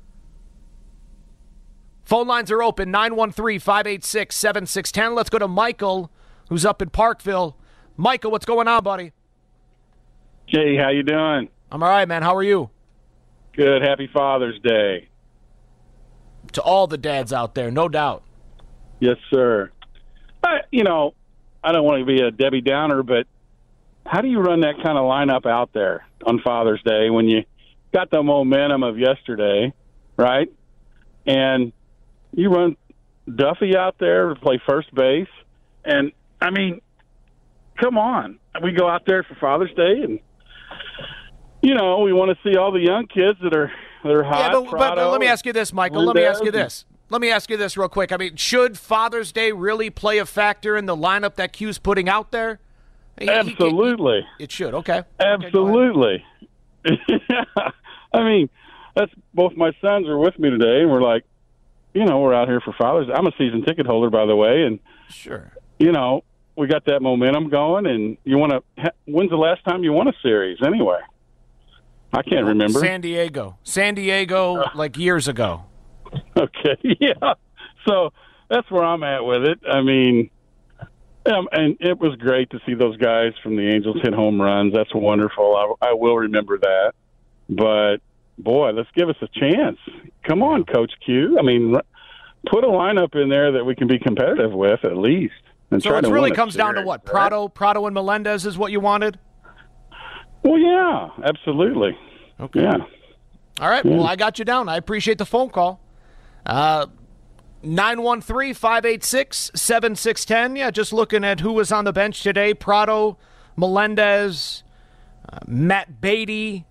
Phone lines are open, nine one three, five eight six, seven six one zero. Let's go to Michael, who's up in Parkville. Michael, what's going on, buddy? Hey, how you doing? I'm all right, man. How are you? Good. Happy Father's Day. To all the dads out there, no doubt. Yes, sir. I, you know, I don't want to be a Debbie Downer, but how do you run that kind of lineup out there on Father's Day when you got the momentum of yesterday, right? And you run Duffy out there to play first base. And, I mean, come on. We go out there for Father's Day and, you know, we want to see all the young kids that are that are hot. Yeah, but, but, but let me ask you this, Michael. Let me ask you this. Let me ask you this real quick. I mean, should Father's Day really play a factor in the lineup that Q's putting out there? He, Absolutely. He, it should. Okay. Absolutely. Okay, yeah. I mean, that's both my sons are with me today, and we're like, you know, we're out here for Father's Day. I'm a season ticket holder, by the way, and sure, you know, we got that momentum going, and you want to. When's the last time you won a series, anyway? I can't remember. San Diego. San Diego, uh, like years ago. Okay, yeah. So that's where I'm at with it. I mean, um, and it was great to see those guys from the Angels hit home runs. That's wonderful. I, I will remember that. But, boy, let's give us a chance. Come on, Coach Q. I mean, put a lineup in there that we can be competitive with at least. And so try it to really win comes series, down to what? right? Prado, Prado and Melendez is what you wanted? Well, yeah, absolutely. Okay. Yeah. All right. Yeah. Well, I got you down. I appreciate the phone call. Uh, nine one three, five eight six, seven six one zero. Yeah, just looking at who was on the bench today. Prado, Melendez, uh, Matt Beatty.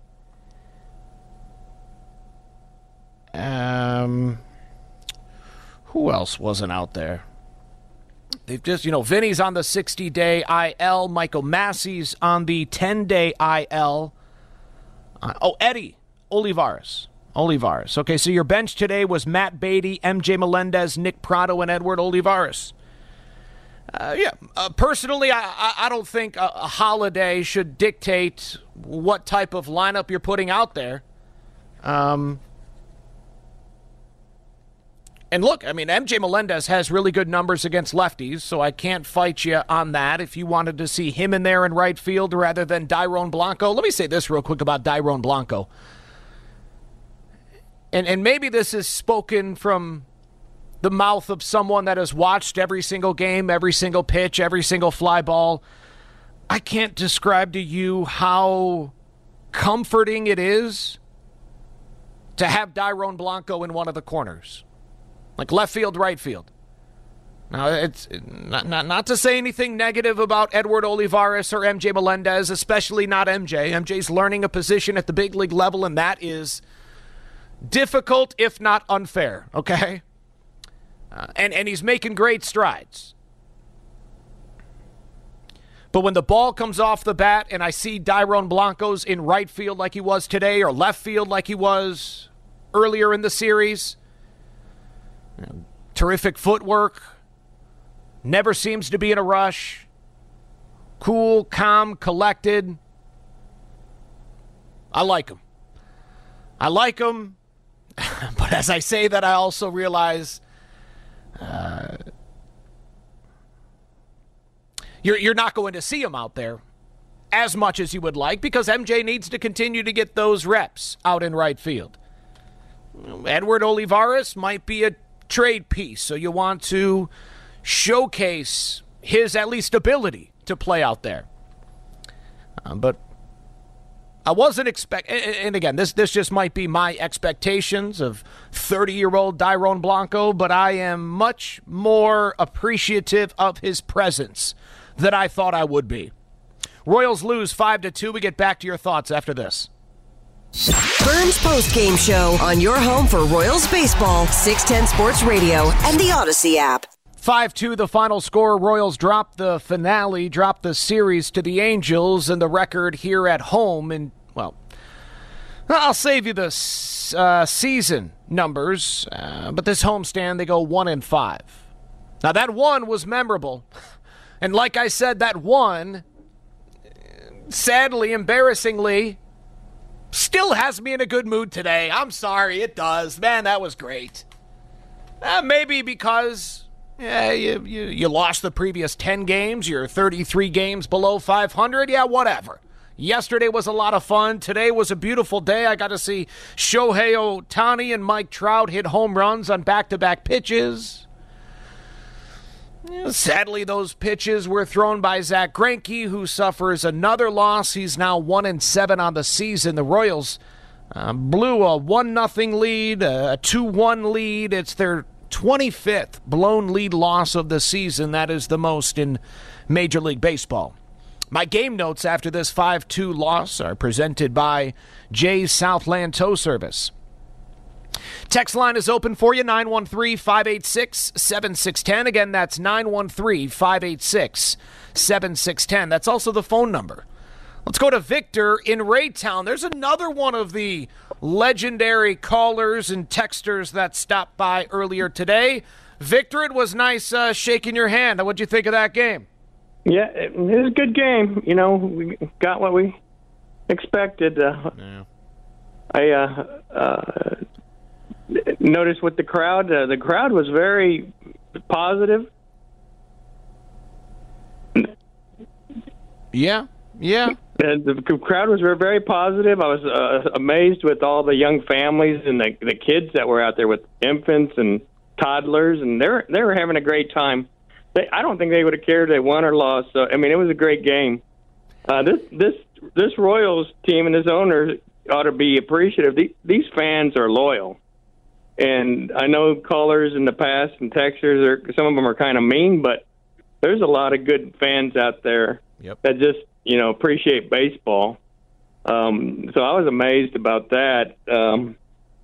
Um, who else wasn't out there? They've just, you know, Vinny's on the sixty-day I L. Michael Massey's on the ten-day I L. Uh, oh, Eddie Olivares. Olivares. Okay, so your bench today was Matt Beatty, M J Melendez, Nick Prado, and Edward Olivares. Uh, yeah, uh, personally, I, I, I don't think a, a holiday should dictate what type of lineup you're putting out there. Um... And look, I mean, M J Melendez has really good numbers against lefties, so I can't fight you on that. If you wanted to see him in there in right field rather than Dairon Blanco. Let me say this real quick about Dairon Blanco. And and maybe this is spoken from the mouth of someone that has watched every single game, every single pitch, every single fly ball. I can't describe to you how comforting it is to have Dairon Blanco in one of the corners. Like left field, right field. Now, it's not, not not to say anything negative about Edward Olivares or M J Melendez, especially not M J. M J's learning a position at the big league level, and that is difficult, if not unfair, okay? Uh, and, and he's making great strides. But when the ball comes off the bat and I see Dairon Blanco's in right field like he was today or left field like he was earlier in the series, terrific footwork, never seems to be in a rush, cool, calm, collected. I like him. I like him, but as I say that, I also realize uh, you're, you're not going to see him out there as much as you would like because M J needs to continue to get those reps out in right field. Edward Olivares might be a trade piece, so you want to showcase his at least ability to play out there. Um, but I wasn't expect, and again, this this just might be my expectations of thirty-year-old Dairon Blanco, but I am much more appreciative of his presence than I thought I would be. Royals lose five to two. We get back to your thoughts after this. Vern's post-game show on your home for Royals baseball, six ten Sports Radio, and the Odyssey app. five two the final score. Royals dropped the finale, dropped the series to the Angels, and the record here at home. And, well, I'll save you the uh, season numbers, uh, but this homestand, they go one and five. Now, that one was memorable. And like I said, that one, sadly, embarrassingly, still has me in a good mood today. I'm sorry, it does. Man, that was great. Uh, maybe because yeah, you, you, you lost the previous ten games. You're thirty-three games below five hundred. Yeah, whatever. Yesterday was a lot of fun. Today was a beautiful day. I got to see Shohei Ohtani and Mike Trout hit home runs on back-to-back pitches. Sadly, those pitches were thrown by Zach Greinke, who suffers another loss. He's now one and seven on the season. The Royals uh, blew a one nothing lead, a two one lead. It's their twenty-fifth blown lead loss of the season. That is the most in Major League Baseball. My game notes after this five two loss are presented by Jay's Southland Tow Service. Text line is open for you, nine one three, five eight six, seven six one zero. Again, that's nine one three, five eight six, seven six one zero. That's also the phone number. Let's go to Victor in Raytown. There's another one of the legendary callers and texters that stopped by earlier today. Victor, it was nice uh, shaking your hand. What'd you think of that game? Yeah, it was a good game. You know, we got what we expected. Uh, yeah. I uh, uh, noticed with the crowd, uh, the crowd was very positive. Yeah, yeah. And the crowd was very positive. I was uh, amazed with all the young families and the, the kids that were out there with infants and toddlers, and they were, they were having a great time. They, I don't think they would have cared if they won or lost. So I mean, it was a great game. Uh, this this this Royals team and this owner ought to be appreciative. These, these fans are loyal, and I know callers in the past and texters are some of them are kind of mean, but there's a lot of good fans out there yep. that just you know appreciate baseball. Um, so I was amazed about that. Um,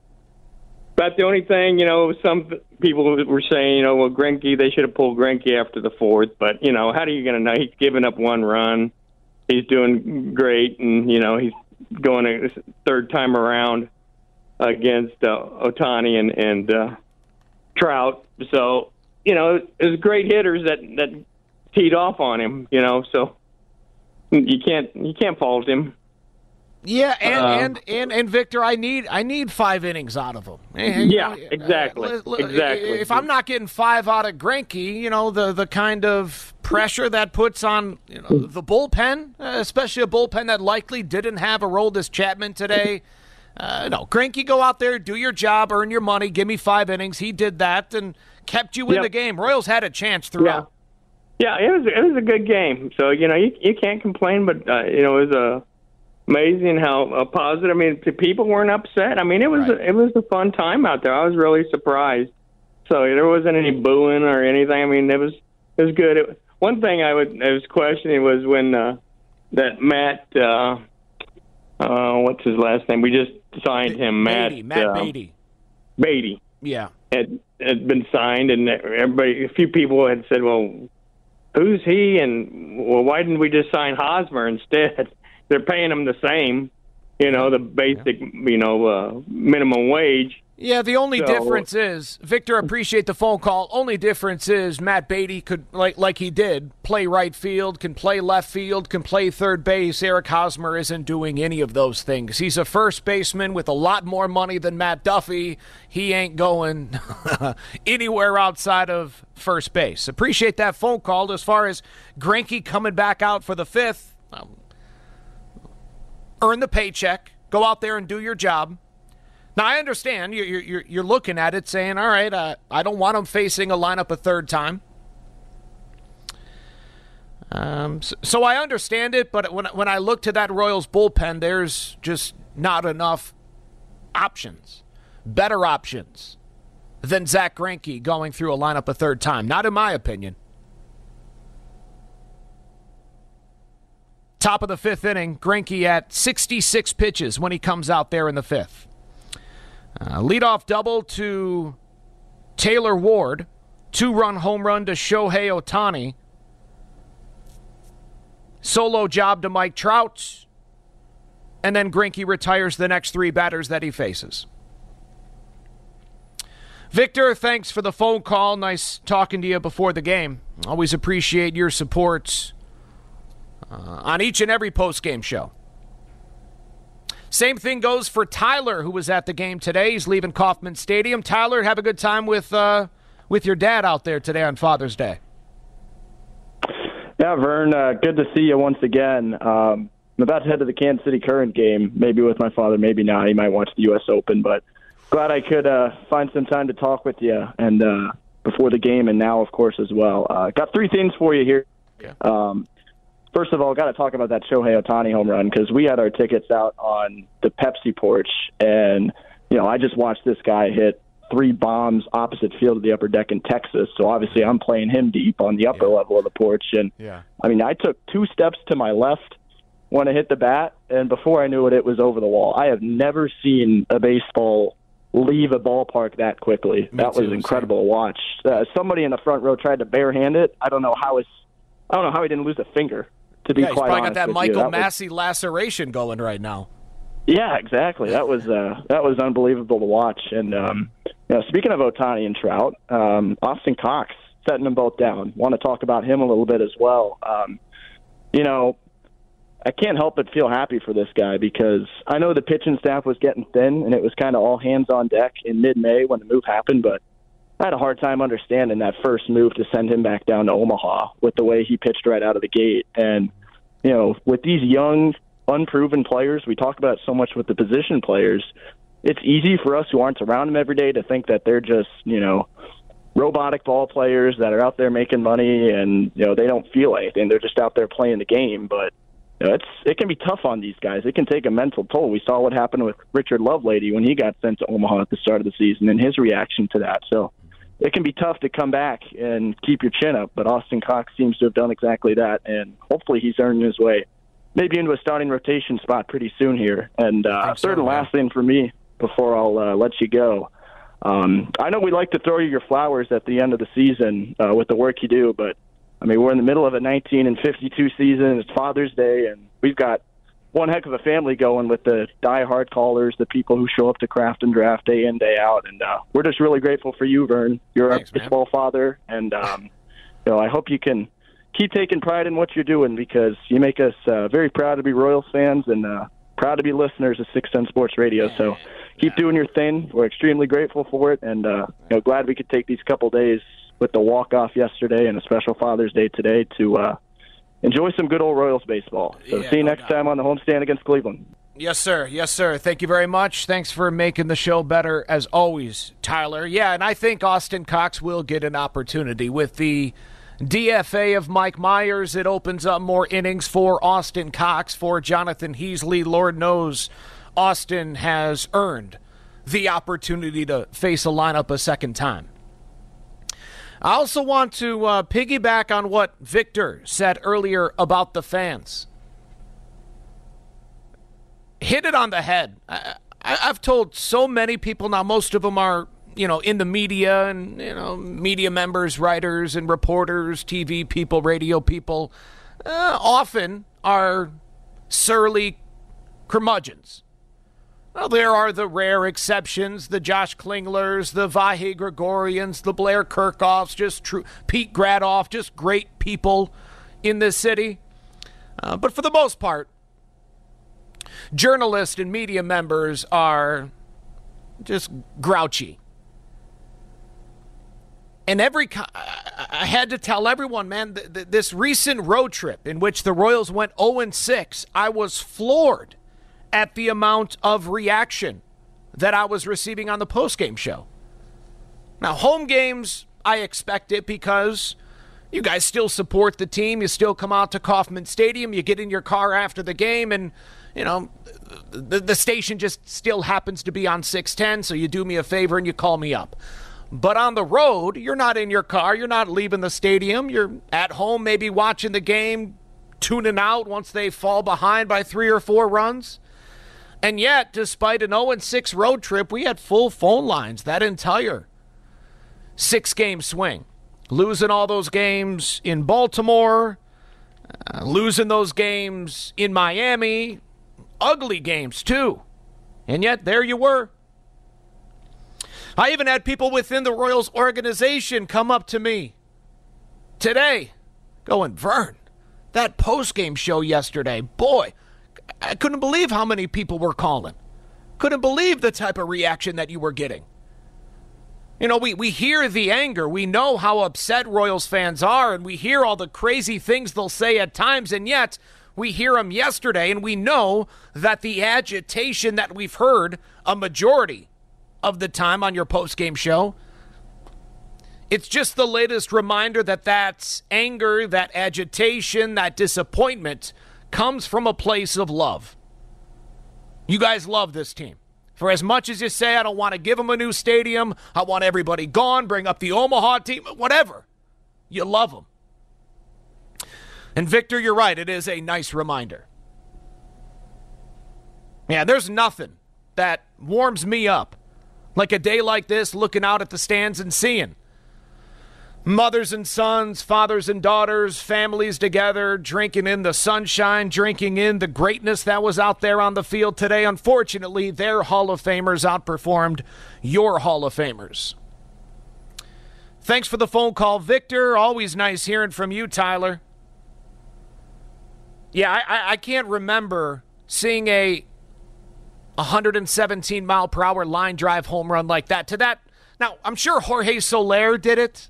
But the only thing, you know, some people were saying, you know, well, Greinke, they should have pulled Greinke after the fourth. But, you know, how are you going to know? He's given up one run. He's doing great, and, you know, he's going a third time around against uh, Ohtani and, and uh, Trout. So, you know, it was great hitters that, that teed off on him, you know. So you can't you can't fault him. Yeah, and, um, and, and, and Victor, I need I need five innings out of him. Yeah, exactly. Uh, exactly. If I'm not getting five out of Greinke, you know, the, the kind of pressure that puts on you know the bullpen, uh, especially a bullpen that likely didn't have a Aroldis Chapman today. Uh, no, Greinke, go out there, do your job, earn your money, give me five innings. He did that and kept you in yep. the game. Royals had a chance throughout. Yeah, yeah it was it was a good game. So, you know, you, you can't complain, but, uh, you know, it was a amazing how uh, positive. I mean, people weren't upset. I mean, it was right. a, it was a fun time out there. I was really surprised. So there wasn't any booing or anything. I mean, it was it was good. It, one thing I would I was questioning was when uh, that Matt, uh, uh, what's his last name? We just signed him, Beatty, Matt. Matt uh, Beatty. Beatty. Yeah, had had been signed, and everybody, a few people had said, "Well, who's he?" And well, why didn't we just sign Hosmer instead? They're paying them the same, you know, the basic, you know, uh, minimum wage. Yeah, the only so, difference is, Victor, appreciate the phone call. Only difference is Matt Beatty could, like like he did, play right field, can play left field, can play third base. Eric Hosmer isn't doing any of those things. He's a first baseman with a lot more money than Matt Duffy. He ain't going anywhere outside of first base. Appreciate that phone call. As far as Greinke coming back out for the fifth, um, earn the paycheck, go out there and do your job. Now, I understand you're, you're, you're looking at it saying, all right, uh, I don't want him facing a lineup a third time. Um, so, so I understand it, but when, when I look to that Royals bullpen, there's just not enough options, better options than Zach Greinke going through a lineup a third time. Not in my opinion. Top of the fifth inning, Greinke at sixty-six pitches when he comes out there in the fifth. Uh, leadoff double to Taylor Ward. Two-run home run to Shohei Ohtani. Solo job to Mike Trout. And then Greinke retires the next three batters that he faces. Victor, thanks for the phone call. Nice talking to you before the game. Always appreciate your support uh, on each and every post-game show. Same thing goes for Tyler, who was at the game today. He's leaving Kauffman Stadium. Tyler, have a good time with uh, with your dad out there today on Father's Day. Yeah, Vern, uh, good to see you once again. Um, I'm about to head to the Kansas City Current game, maybe with my father, maybe not. He might watch the U S Open, but glad I could uh, find some time to talk with you and uh, before the game and now, of course, as well. Uh, got three things for you here. Yeah. Um, first of all, got to talk about that Shohei Ohtani home run because we had our tickets out on the Pepsi porch, and you know I just watched this guy hit three bombs opposite field of the upper deck in Texas. So obviously I'm playing him deep on the upper yeah. level of the porch, and yeah. I mean I took two steps to my left when I hit the bat, and before I knew it, it was over the wall. I have never seen a baseball leave a ballpark that quickly. Me that too, was incredible to watch. Uh, somebody in the front row tried to barehand it. I don't know how it's. I don't know how he didn't lose a finger. To be yeah, he's quite probably honest got that with Michael you. That Massey was, laceration going right now. Yeah, exactly. That was uh, that was unbelievable to watch. And um, you know, speaking of Ohtani and Trout, um, Austin Cox setting them both down. Want to talk about him a little bit as well. Um, you know. I can't help but feel happy for this guy because I know the pitching staff was getting thin and it was kind of all hands on deck in mid-May when the move happened, but I had a hard time understanding that first move to send him back down to Omaha with the way he pitched right out of the gate. And, you know, with these young, unproven players, we talk about it so much with the position players, it's easy for us who aren't around them every day to think that they're just, you know, robotic ball players that are out there making money and, you know, they don't feel anything. They're just out there playing the game, but You know, it's it can be tough on these guys. It can take a mental toll. We saw what happened with Richard Lovelady when he got sent to Omaha at the start of the season and his reaction to that. So it can be tough to come back and keep your chin up, but Austin Cox seems to have done exactly that, and hopefully he's earned his way maybe into a starting rotation spot pretty soon here. And uh, so, third and yeah. last thing for me before I'll uh, let you go. Um, I know we like to throw you your flowers at the end of the season uh, with the work you do, but I mean, we're in the middle of a nineteen and fifty-two season. It's Father's Day, and we've got one heck of a family going with the die-hard callers, the people who show up to Craft and Draft day in, day out. And uh, we're just really grateful for you, Vern. You're Thanks, a baseball man. father, and um, you know, I hope you can keep taking pride in what you're doing because you make us uh, very proud to be Royals fans and uh, proud to be listeners of six ten Sports Radio. So keep doing your thing. We're extremely grateful for it, and uh, you know, glad we could take these couple days with the walk-off yesterday and a special Father's Day today to uh, enjoy some good old Royals baseball. So Yeah, see you no next doubt. time on the homestand against Cleveland. Yes, sir. Yes, sir. Thank you very much. Thanks for making the show better, as always, Tyler. Yeah, and I think Austin Cox will get an opportunity. With the D F A of Mike Myers, it opens up more innings for Austin Cox, for Jonathan Heasley. Lord knows Austin has earned the opportunity to face a lineup a second time. I also want to uh, piggyback on what Victor said earlier about the fans. Hit it on the head. I, I, I've told so many people now, most of them are, you know, in the media and, you know, media members, writers and reporters, T V people, radio people, uh, often are surly curmudgeons. Well, there are the rare exceptions, the Josh Klinglers, the Vahe Gregorians, the Blair Kirchhoffs, just true, Pete Gradoff, just great people in this city. Uh, but for the most part, journalists and media members are just grouchy. And every I had to tell everyone, man, th- th- this recent road trip in which the Royals went oh and six, I was floored at the amount of reaction that I was receiving on the postgame show. Now, home games, I expect it because you guys still support the team. You still come out to Kauffman Stadium. You get in your car after the game, and, you know, the, the station just still happens to be on six ten, so you do me a favor and you call me up. But on the road, you're not in your car. You're not leaving the stadium. You're at home maybe watching the game, tuning out once they fall behind by three or four runs. And yet, despite an oh and six road trip, we had full phone lines that entire six-game swing. losing all those games in Baltimore, uh, losing those games in Miami, ugly games too. And yet there you were. I even had people within the Royals organization come up to me today going, Vern, that post-game show yesterday, boy, I couldn't believe how many people were calling. Couldn't believe the type of reaction that you were getting. You know, we, we hear the anger. We know how upset Royals fans are, and we hear all the crazy things they'll say at times, and yet we hear them yesterday, and we know that the agitation that we've heard a majority of the time on your post-game show, it's just the latest reminder that that anger, that agitation, that disappointment comes from a place of love. You guys love this team. For as much as you say, I don't want to give them a new stadium, I want everybody gone, bring up the Omaha team, whatever, you love them. And Victor, you're right, it is a nice reminder. Yeah, there's nothing that warms me up like a day like this, looking out at the stands and seeing mothers and sons, fathers and daughters, families together, drinking in the sunshine, drinking in the greatness that was out there on the field today. Unfortunately, their Hall of Famers outperformed your Hall of Famers. Thanks for the phone call, Victor. Always nice hearing from you, Tyler. Yeah, I, I can't remember seeing a one hundred seventeen mile per hour line drive home run like that. To that, now, I'm sure Jorge Soler did it.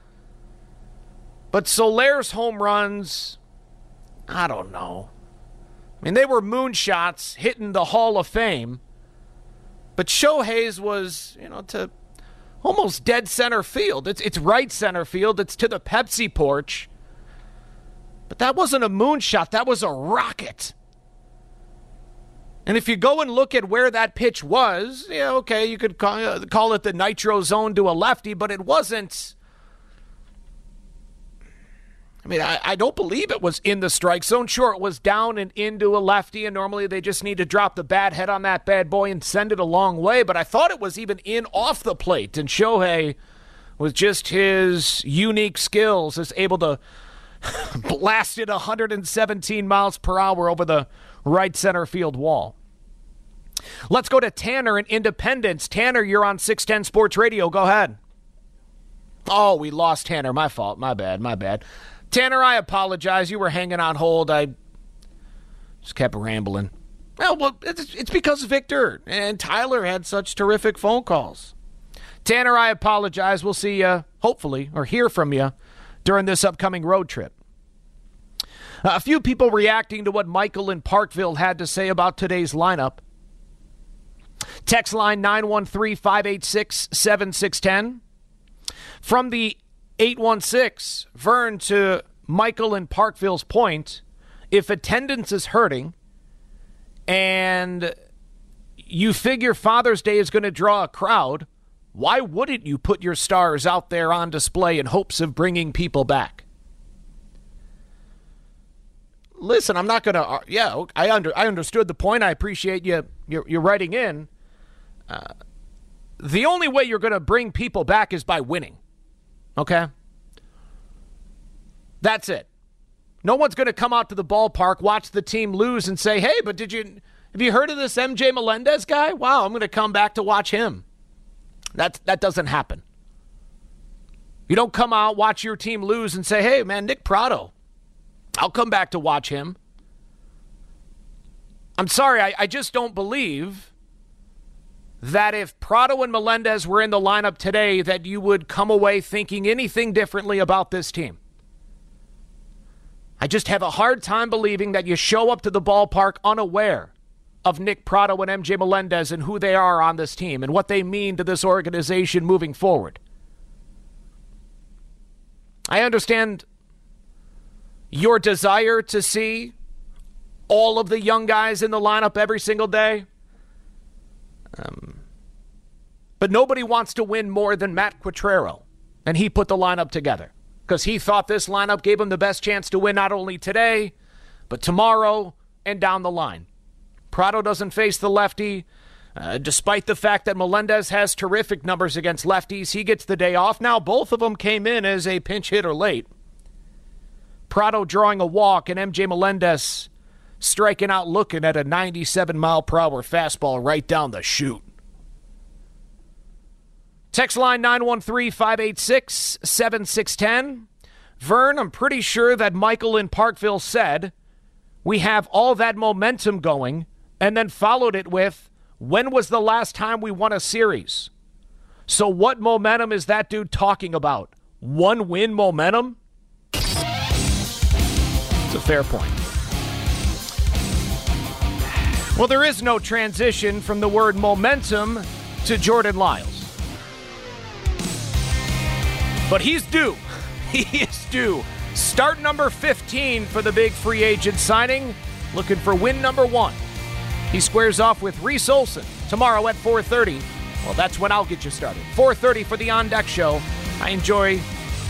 But Soler's home runs, I don't know. I mean, they were moonshots hitting the Hall of Fame. But Shohei's was, you know, to almost dead center field. It's, it's right center field. It's to the Pepsi porch. But that wasn't a moonshot. That was a rocket. And if you go and look at where that pitch was, yeah, okay, you could call, uh, call it the nitro zone to a lefty, but it wasn't. I mean, I, I don't believe it was in the strike zone. Sure, it was down and into a lefty, and normally they just need to drop the bat head on that bad boy and send it a long way, but I thought it was even in off the plate, and Shohei, with just his unique skills, is able to blast it one hundred seventeen miles per hour over the right center field wall. Let's go to Tanner in Independence. Tanner, you're on six ten Sports Radio. Go ahead. Oh, we lost Tanner. My fault. My bad. My bad. Tanner, I apologize. You were hanging on hold. I just kept rambling. Well, well it's, it's because Victor and Tyler had such terrific phone calls. Tanner, I apologize. We'll see you, hopefully, or hear from you during this upcoming road trip. Uh, a few people reacting to what Michael in Parkville had to say about today's lineup. Text line nine one three, five eight six, seven six one zero. From the eight one six, Vern, to Michael in Parkville's point, if attendance is hurting and you figure Father's Day is going to draw a crowd, why wouldn't you put your stars out there on display in hopes of bringing people back? Listen, I'm not going to, yeah, I under, I understood the point. I appreciate you, you're, you're writing in. Uh, the only way you're going to bring people back is by winning. Okay? That's it. No one's going to come out to the ballpark, watch the team lose, and say, hey, but did you, have you heard of this M J Melendez guy? Wow, I'm going to come back to watch him. That, that doesn't happen. You don't come out, watch your team lose, and say, hey, man, Nick Pratto, I'll come back to watch him. I'm sorry, I, I just don't believe that if Pratto and Melendez were in the lineup today, that you would come away thinking anything differently about this team. I just have a hard time believing that you show up to the ballpark unaware of Nick Pratto and M J Melendez and who they are on this team and what they mean to this organization moving forward. I understand your desire to see all of the young guys in the lineup every single day. Um, but nobody wants to win more than Matt Quatrero, and he put the lineup together because he thought this lineup gave him the best chance to win not only today, but tomorrow and down the line. Pratto doesn't face the lefty. Uh, despite the fact that Melendez has terrific numbers against lefties, he gets the day off. Now, both of them came in as a pinch hitter late. Prado drawing a walk and M J Melendez striking out looking at a ninety-seven mile per hour fastball right down the chute. Text line nine one three, five eight six, seven six one zero. Vern, I'm pretty sure that Michael in Parkville said we have all that momentum going and then followed it with, when was the last time we won a series? So what momentum is that dude talking about? One win momentum? It's a fair point. Well, there is no transition from the word momentum to Jordan Lyles. But he's due. He is due. Start number fifteen for the big free agent signing. Looking for win number one. He squares off with Reese Olson tomorrow at four thirty. Well, that's when I'll get you started. four thirty for the On Deck Show. I enjoy,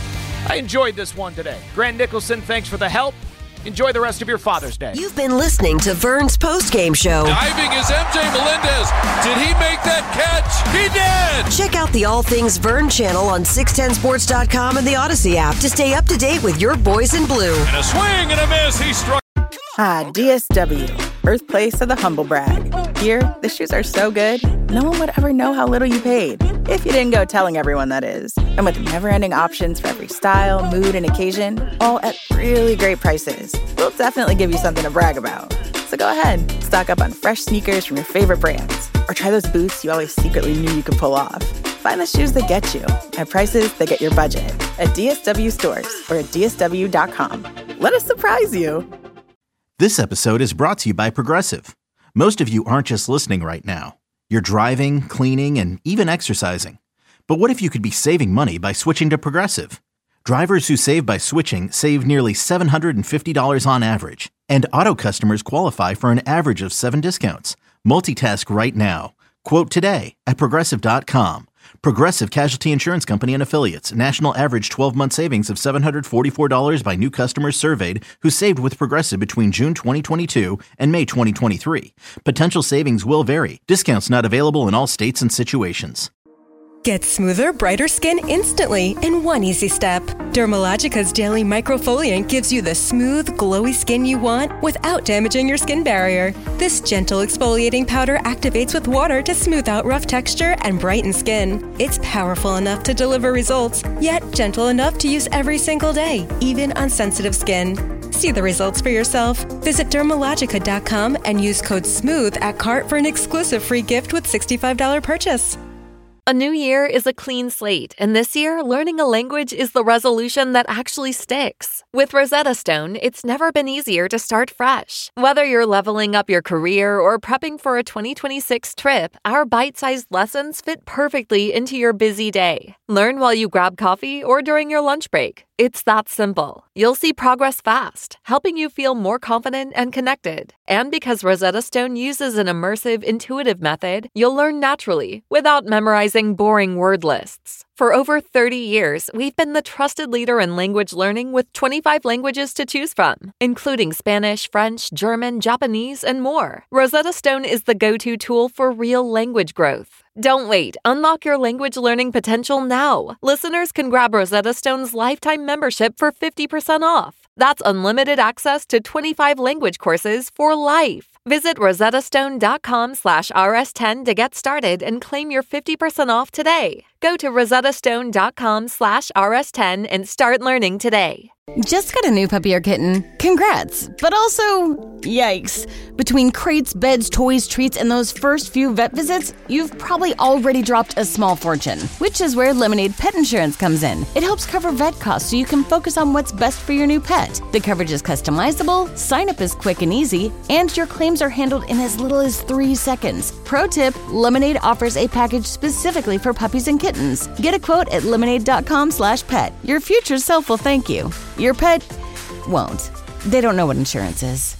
I enjoyed this one today. Grant Nicholson, thanks for the help. Enjoy the rest of your Father's Day. You've been listening to Vern's postgame show. Diving is M J Melendez. Did he make that catch? He did! Check out the All Things Vern channel on six ten sports dot com and the Odyssey app to stay up to date with your boys in blue. And a swing and a miss. He struck. Ah, D S W, birthplace of the humble brag. Here, the shoes are so good, no one would ever know how little you paid. If you didn't go telling everyone, that is. And with never-ending options for every style, mood, and occasion, all at really great prices, we'll definitely give you something to brag about. So go ahead, stock up on fresh sneakers from your favorite brands, or try those boots you always secretly knew you could pull off. Find the shoes that get you at prices that get your budget at D S W stores or at D S W dot com. Let us surprise you. This episode is brought to you by Progressive. Most of you aren't just listening right now. You're driving, cleaning, and even exercising. But what if you could be saving money by switching to Progressive? Drivers who save by switching save nearly seven hundred fifty dollars on average. And auto customers qualify for an average of seven discounts. Multitask right now. Quote today at Progressive dot com. Progressive Casualty Insurance Company and Affiliates. National average twelve-month savings of seven hundred forty-four dollars by new customers surveyed who saved with Progressive between June twenty twenty-two and May twenty twenty-three. Potential savings will vary. Discounts not available in all states and situations. Get smoother, brighter skin instantly in one easy step. Dermalogica's Daily Microfoliant gives you the smooth, glowy skin you want without damaging your skin barrier. This gentle exfoliating powder activates with water to smooth out rough texture and brighten skin. It's powerful enough to deliver results, yet gentle enough to use every single day, even on sensitive skin. See the results for yourself. Visit Dermalogica dot com and use code SMOOTH at cart for an exclusive free gift with sixty-five dollars purchase. A new year is a clean slate, and this year, learning a language is the resolution that actually sticks. With Rosetta Stone, it's never been easier to start fresh. Whether you're leveling up your career or prepping for a twenty twenty-six trip, our bite-sized lessons fit perfectly into your busy day. Learn while you grab coffee or during your lunch break. It's that simple. You'll see progress fast, helping you feel more confident and connected. And because Rosetta Stone uses an immersive, intuitive method, you'll learn naturally without memorizing boring word lists. For over thirty years, we've been the trusted leader in language learning with twenty-five languages to choose from, including Spanish, French, German, Japanese, and more. Rosetta Stone is the go-to tool for real language growth. Don't wait. Unlock your language learning potential now. Listeners can grab Rosetta Stone's lifetime membership for fifty percent off. That's unlimited access to twenty-five language courses for life. Visit rosettastone.com slash rs10 to get started and claim your fifty percent off today. Go to rosettastone.com slash rs10 and start learning today. Just got a new puppy or kitten. Congrats. But also, yikes. Between crates, beds, toys, treats, and those first few vet visits, you've probably already dropped a small fortune, which is where Lemonade Pet Insurance comes in. It helps cover vet costs so you can focus on what's best for your new pet. The coverage is customizable, sign up is quick and easy, and your claims are handled in as little as three seconds. Pro tip, Lemonade offers a package specifically for puppies and kittens. Get a quote at lemonade.com slash pet. Your future self will thank you. Your pet won't. They don't know what insurance is.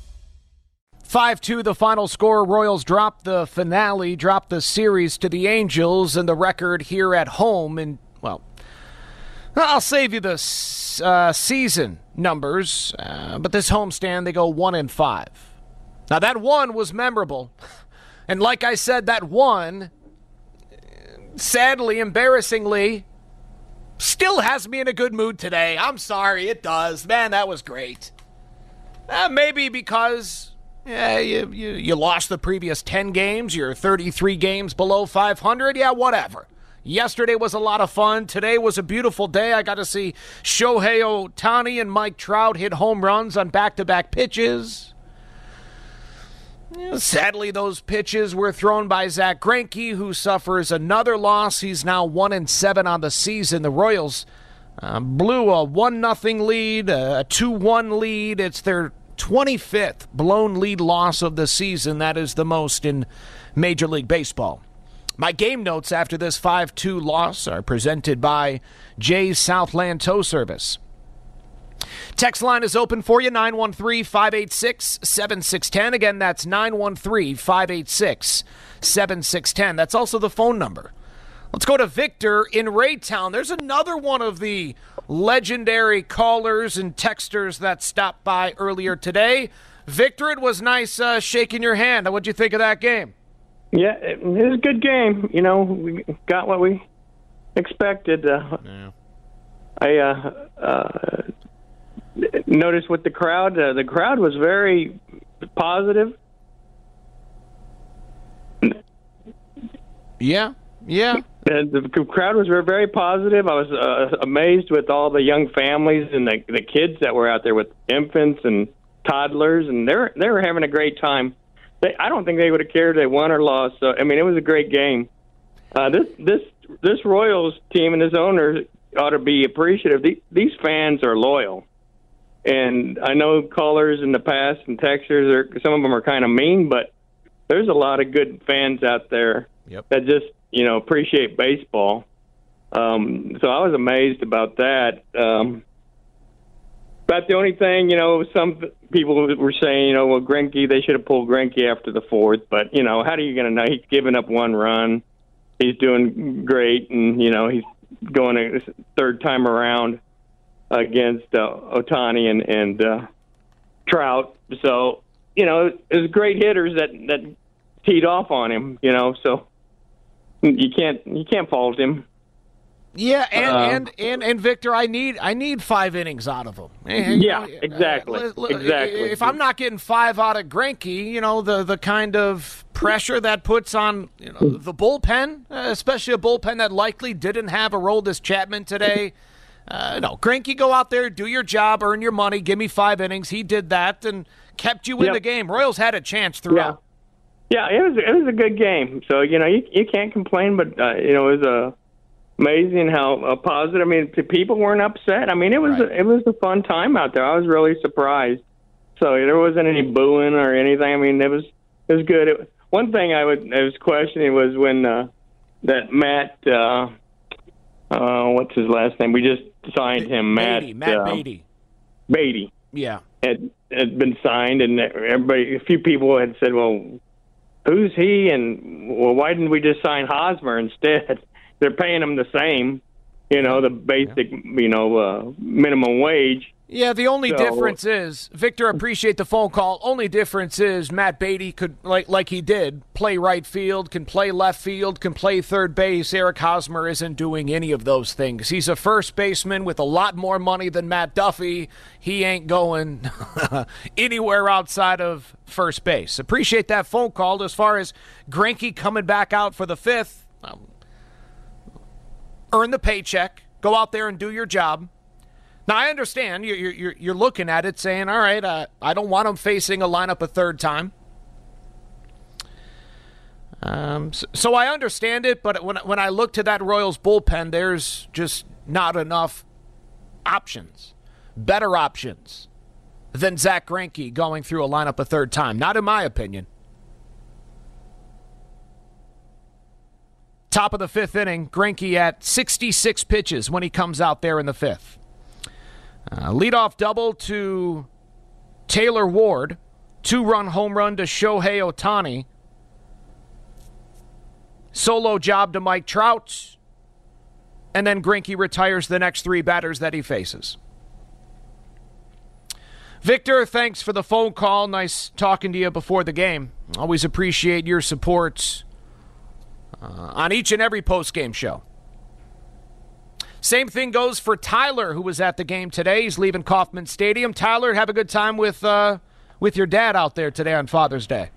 five two the final score. Royals drop the finale, drop the series to the Angels, and the record here at home. And, well, I'll save you the uh, season numbers, uh, but this homestand, they go one and five. Now, that one was memorable. And like I said, that one, sadly, embarrassingly, still has me in a good mood today. I'm sorry, it does. Man, that was great. Uh, maybe because yeah, you, you, you lost the previous ten games. You're thirty-three games below five hundred. Yeah, whatever. Yesterday was a lot of fun. Today was a beautiful day. I got to see Shohei Ohtani and Mike Trout hit home runs on back-to-back pitches. Yeah, sadly, those pitches were thrown by Zach Greinke, who suffers another loss. He's now one and seven on the season. The Royals uh, blew a one nothing lead, a two one lead. It's their twenty-fifth blown lead loss of the season. That is the most in Major League Baseball. My game notes after this five two loss are presented by Jay's Southland Tow Service. Text line is open for you, nine one three, five eight six, seven six one zero. Again, that's nine one three, five eight six, seven six one zero. That's also the phone number. Let's go to Victor in Raytown. There's another one of the legendary callers and texters that stopped by earlier today. Victor, it was nice uh, shaking your hand. What'd you think of that game? Yeah, it was a good game. You know, we got what we expected. Uh, yeah. I uh, uh, noticed with the crowd, uh, the crowd was very positive. Yeah, yeah. And the crowd was very, very positive. I was uh, amazed with all the young families and the, the kids that were out there with infants and toddlers, and they were, they were having a great time. They, I don't think they would have cared if they won or lost. So I mean, it was a great game. Uh, this this this Royals team and this owner ought to be appreciative. These, these fans are loyal, and I know callers in the past and texters are some of them are kind of mean, but there's a lot of good fans out there yep. that just you know appreciate baseball. Um, so I was amazed about that. Um, But the only thing, you know, some people were saying, you know, well, Greinke, they should have pulled Greinke after the fourth. But, you know, how are you going to know? He's given up one run. He's doing great, and, you know, he's going a third time around against uh, Ohtani and, and uh, Trout. So, you know, it was great hitters that, that teed off on him, you know. So you can't you can't fault him. Yeah, and, um, and, and, and Victor, I need I need five innings out of him. Yeah, exactly. Uh, exactly. If I'm not getting five out of Greinke, you know, the, the kind of pressure that puts on you know the bullpen, uh, especially a bullpen that likely didn't have Aroldis Chapman today. Uh, no, Greinke, go out there, do your job, earn your money, give me five innings. He did that and kept you in yep. the game. Royals had a chance throughout. Yeah, yeah it was it was a good game. So, you know, you, you can't complain, but, uh, you know, it was a amazing how uh, positive. I mean, people weren't upset. I mean, it was right. a, it was a fun time out there. I was really surprised. So there wasn't any booing or anything. I mean, it was it was good. It, one thing I would I was questioning was when uh, that Matt uh, uh, what's his last name? We just signed him, Beatty, Matt Matt uh, Beatty. Beatty. Yeah, had had been signed, and everybody, a few people had said, "Well, who's he?" And well, why didn't we just sign Hosmer instead? They're paying them the same, you know, the basic, you know, uh, minimum wage. Yeah, the only so, difference is, Victor, appreciate the phone call. Only difference is Matt Beatty could, like like he did, play right field, can play left field, can play third base. Eric Hosmer isn't doing any of those things. He's a first baseman with a lot more money than Matt Duffy. He ain't going anywhere outside of first base. Appreciate that phone call. As far as Greinke coming back out for the fifth, um, earn the paycheck, go out there and do your job. Now, I understand you're, you're, you're looking at it saying, all right, uh, I don't want him facing a lineup a third time. Um, so, so I understand it, but when, when I look to that Royals bullpen, there's just not enough options, better options than Zach Greinke going through a lineup a third time. Not in my opinion. Top of the fifth inning, Greinke at sixty-six pitches when he comes out there in the fifth. Uh, leadoff double to Taylor Ward. Two-run home run to Shohei Ohtani. Solo job to Mike Trout. And then Greinke retires the next three batters that he faces. Victor, thanks for the phone call. Nice talking to you before the game. Always appreciate your support uh, on each and every post-game show. Same thing goes for Tyler, who was at the game today. He's leaving Kauffman Stadium. Tyler, have a good time with uh, with your dad out there today on Father's Day.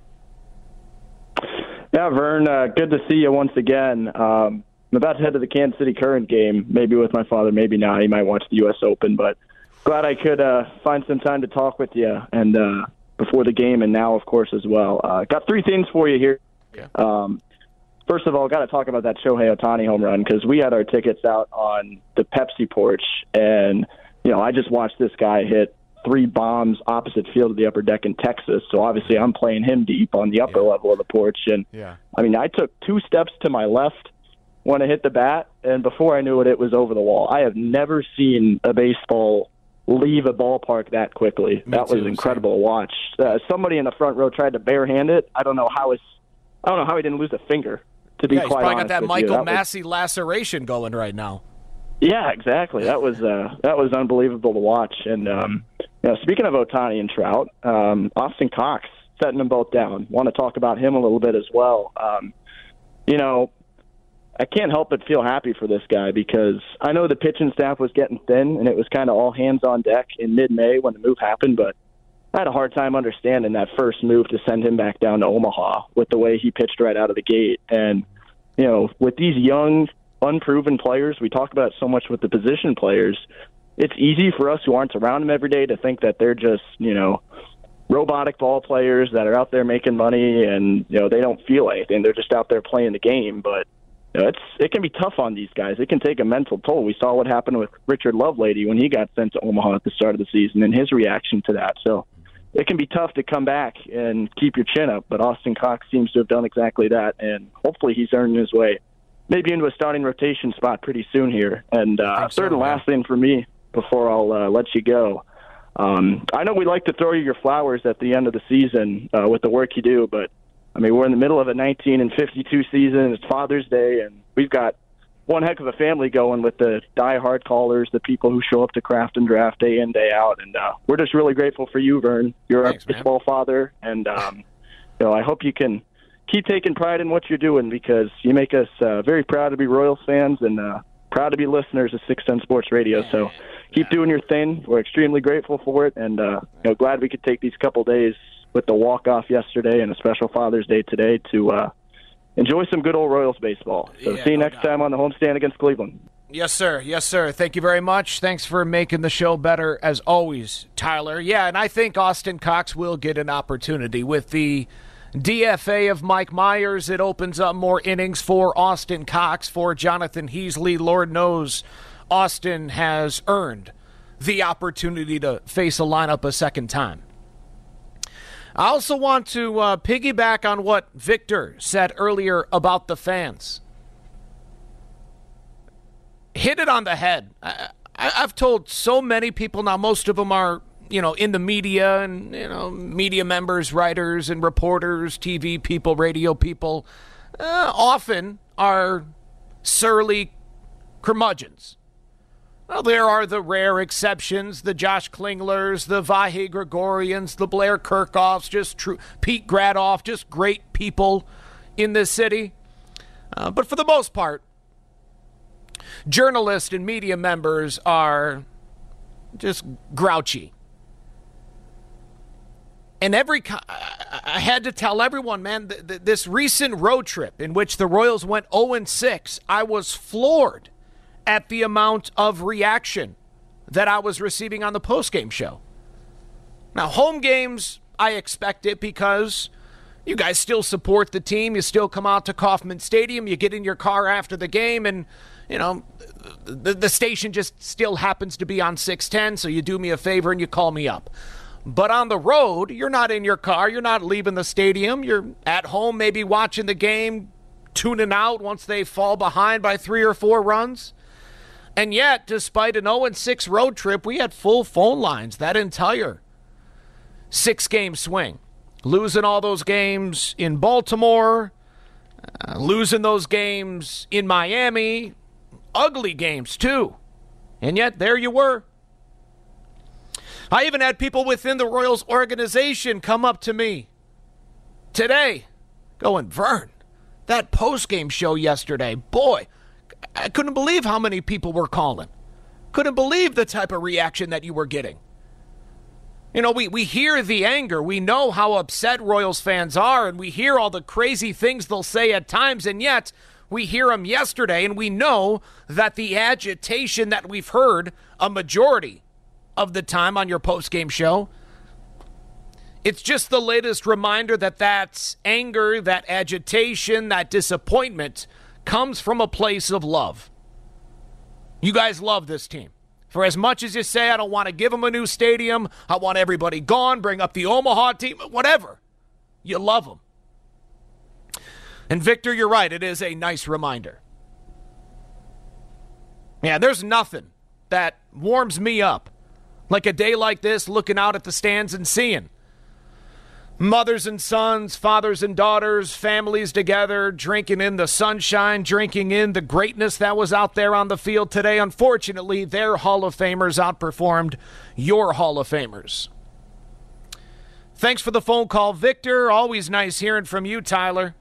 Yeah, Vern, uh, good to see you once again. Um, I'm about to head to the Kansas City Current game, maybe with my father, maybe not. He might watch the U S Open, but glad I could uh, find some time to talk with you and uh, before the game and now, of course, as well. Uh, got three things for you here. Yeah. Um, first of all, got to talk about that Shohei Ohtani home run because we had our tickets out on the Pepsi porch, and you know I just watched this guy hit three bombs opposite field of the upper deck in Texas. So obviously I'm playing him deep on the upper yeah. level of the porch, and yeah. I mean I took two steps to my left when I hit the bat, and before I knew it, it was over the wall. I have never seen a baseball leave a ballpark that quickly. Me that was too, incredible to watch. Uh, somebody in the front row tried to barehand it. I don't know how it's. I don't know how he didn't lose a finger. To be yeah, he's quite probably honest got that with Michael you. That Massey was, laceration going right now. Yeah, exactly. That was uh, that was unbelievable to watch. And um, you know, speaking of Ohtani and Trout, um, Austin Cox setting them both down. Want to talk about him a little bit as well. Um, you know. I can't help but feel happy for this guy because I know the pitching staff was getting thin and it was kind of all hands on deck in mid-May when the move happened, but I had a hard time understanding that first move to send him back down to Omaha with the way he pitched right out of the gate. And, you know, with these young, unproven players, we talk about it so much with the position players, it's easy for us who aren't around them every day to think that they're just, you know, robotic ball players that are out there making money and, you know, they don't feel anything. They're just out there playing the game, but You know, it's it can be tough on these guys. It can take a mental toll. We saw what happened with Richard Lovelady when he got sent to Omaha at the start of the season and his reaction to that. So it can be tough to come back and keep your chin up, but Austin Cox seems to have done exactly that, and hopefully he's earned his way maybe into a starting rotation spot pretty soon here. And uh, so, third and yeah. last thing for me before I'll uh, let you go. Um, I know we like to throw you your flowers at the end of the season uh, with the work you do, but I mean, we're in the middle of a nineteen and fifty-two season. It's Father's Day, and we've got one heck of a family going with the die-hard callers, the people who show up to Craft and Draft day in, day out. And uh, we're just really grateful for you, Vern. You're Thanks, a baseball father, and um, you know, I hope you can keep taking pride in what you're doing because you make us uh, very proud to be Royals fans and uh, proud to be listeners of six ten Sports Radio. So keep doing your thing. We're extremely grateful for it, and uh, you know, glad we could take these couple days with the walk-off yesterday and a special Father's Day today to uh, enjoy some good old Royals baseball. So Yeah, see you no next doubt. time on the homestand against Cleveland. Yes, sir. Yes, sir. Thank you very much. Thanks for making the show better, as always, Tyler. Yeah, and I think Austin Cox will get an opportunity. With the D F A of Mike Myers, it opens up more innings for Austin Cox, for Jonathan Heasley. Lord knows Austin has earned the opportunity to face a lineup a second time. I also want to uh, piggyback on what Victor said earlier about the fans. Hit it on the head. I, I, I've told so many people now, most of them are, you know, in the media and, you know, media members, writers and reporters, T V people, radio people, uh, often are surly curmudgeons. Well, there are the rare exceptions, the Josh Klinglers, the Vahe Gregorians, the Blair Kirchhoffs, just true, Pete Gradoff, just great people in this city. Uh, but for the most part, journalists and media members are just grouchy. And every I had to tell everyone, man, th- th- this recent road trip in which the Royals went oh and six, I was floored at the amount of reaction that I was receiving on the postgame show. Now, home games, I expect it because you guys still support the team. You still come out to Kauffman Stadium. You get in your car after the game, and, you know, the, the station just still happens to be on six ten, so you do me a favor and you call me up. But on the road, you're not in your car. You're not leaving the stadium. You're at home maybe watching the game, tuning out once they fall behind by three or four runs. And yet, despite an oh and six road trip, we had full phone lines that entire six-game swing. Losing all those games in Baltimore, uh, losing those games in Miami, ugly games too. And yet, there you were. I even had people within the Royals organization come up to me today going, Vern, that post-game show yesterday, boy, I couldn't believe how many people were calling. Couldn't believe the type of reaction that you were getting. You know, we, we hear the anger. We know how upset Royals fans are, and we hear all the crazy things they'll say at times, and yet we hear them yesterday, and we know that the agitation that we've heard a majority of the time on your post-game show, it's just the latest reminder that that anger, that agitation, that disappointment comes from a place of love. You guys love this team. For as much as you say, I don't want to give them a new stadium, I want everybody gone, bring up the Omaha team, whatever, you love them. And Victor, you're right, it is a nice reminder. Yeah, there's nothing that warms me up like a day like this, looking out at the stands and seeing mothers and sons, fathers and daughters, families together, drinking in the sunshine, drinking in the greatness that was out there on the field today. Unfortunately, their Hall of Famers outperformed your Hall of Famers. Thanks for the phone call, Victor. Always nice hearing from you, Tyler.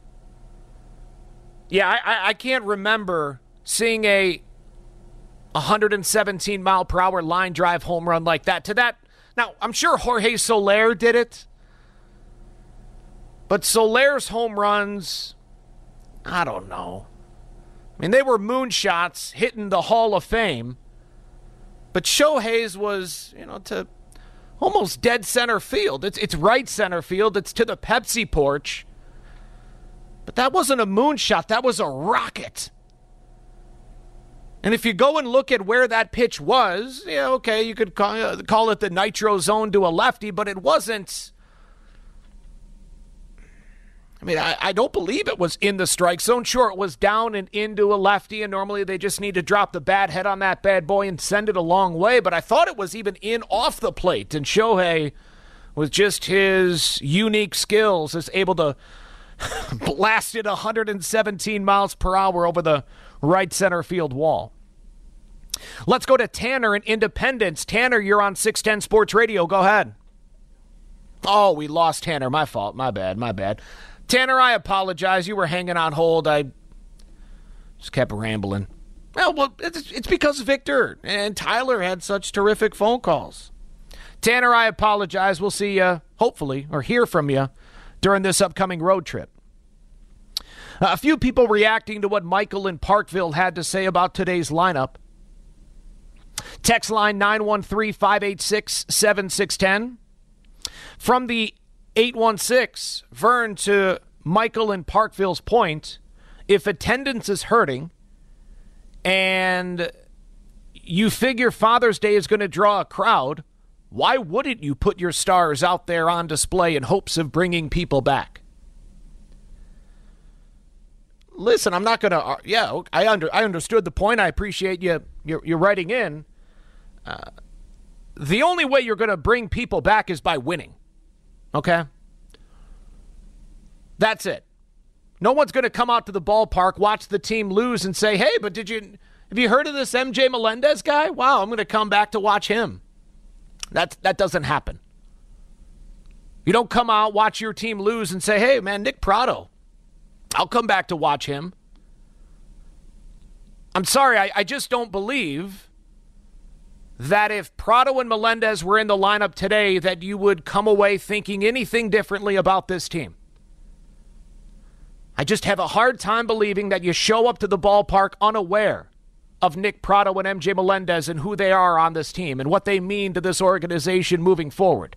Yeah, I, I can't remember seeing a one hundred seventeen mile per hour line drive home run like that. To that, now, I'm sure Jorge Soler did it. But Soler's home runs, I don't know. I mean, they were moonshots hitting the Hall of Fame. But Shohei's was, you know, to almost dead center field. It's, it's right center field. It's to the Pepsi porch. But that wasn't a moonshot. That was a rocket. And if you go and look at where that pitch was, yeah, okay, you could call, uh, call it the nitro zone to a lefty, but it wasn't. I mean, I, I don't believe it was in the strike zone. Sure, it was down and into a lefty, and normally they just need to drop the bat head on that bad boy and send it a long way, but I thought it was even in off the plate, and Shohei, with just his unique skills, is able to blast it one hundred seventeen miles per hour over the right center field wall. Let's go to Tanner in Independence. Tanner, you're on six ten Sports Radio. Go ahead. Oh, we lost Tanner. My fault. My bad. My bad. Tanner, I apologize. You were hanging on hold. I just kept rambling. Well, well it's, it's because Victor and Tyler had such terrific phone calls. Tanner, I apologize. We'll see you, hopefully, or hear from you during this upcoming road trip. Uh, a few people reacting to what Michael in Parkville had to say about today's lineup. Text line nine one three, five eight six, seven six one zero. From the eight one six, Vern, to Michael in Parkville's point, if attendance is hurting and you figure Father's Day is going to draw a crowd, why wouldn't you put your stars out there on display in hopes of bringing people back? Listen, I'm not going to, yeah, I under, I understood the point. I appreciate you, you're, you're writing in. Uh, the only way you're going to bring people back is by winning. Okay? That's it. No one's going to come out to the ballpark, watch the team lose, and say, hey, but did you, have you heard of this M J Melendez guy? Wow, I'm going to come back to watch him. That, that doesn't happen. You don't come out, watch your team lose, and say, hey, man, Nick Pratto, I'll come back to watch him. I'm sorry, I, I just don't believe that if Pratto and Melendez were in the lineup today, that you would come away thinking anything differently about this team. I just have a hard time believing that you show up to the ballpark unaware of Nick Pratto and M J Melendez and who they are on this team and what they mean to this organization moving forward.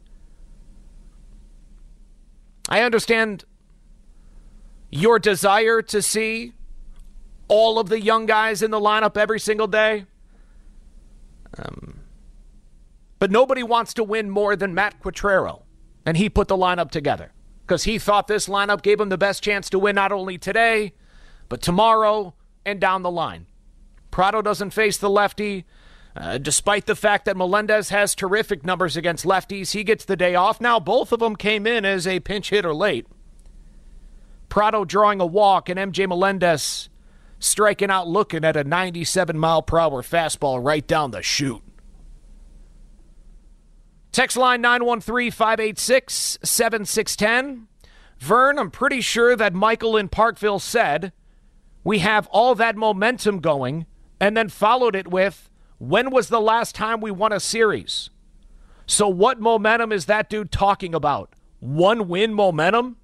I understand your desire to see all of the young guys in the lineup every single day. Um, but nobody wants to win more than Matt Quatrero, and he put the lineup together because he thought this lineup gave him the best chance to win not only today, but tomorrow and down the line. Pratto doesn't face the lefty. Uh, despite the fact that Melendez has terrific numbers against lefties, he gets the day off. Now, both of them came in as a pinch hitter late. Pratto drawing a walk and M J Melendez striking out looking at a ninety-seven mile per hour fastball right down the chute. Text line nine one three, five eight six, seven six one zero. Vern, I'm pretty sure that Michael in Parkville said we have all that momentum going and then followed it with, when was the last time we won a series? So what momentum is that dude talking about? One win momentum?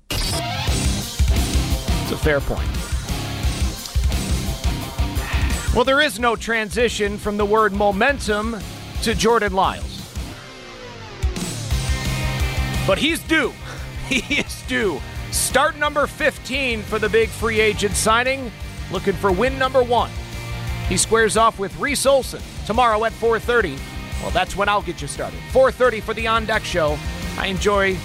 It's a fair point. Well, there is no transition from the word momentum to Jordan Lyles. But he's due. He is due. Start number fifteen for the big free agent signing. Looking for win number one. He squares off with Reese Olson tomorrow at four thirty. Well, that's when I'll get you started. four thirty for the On Deck Show. I enjoy,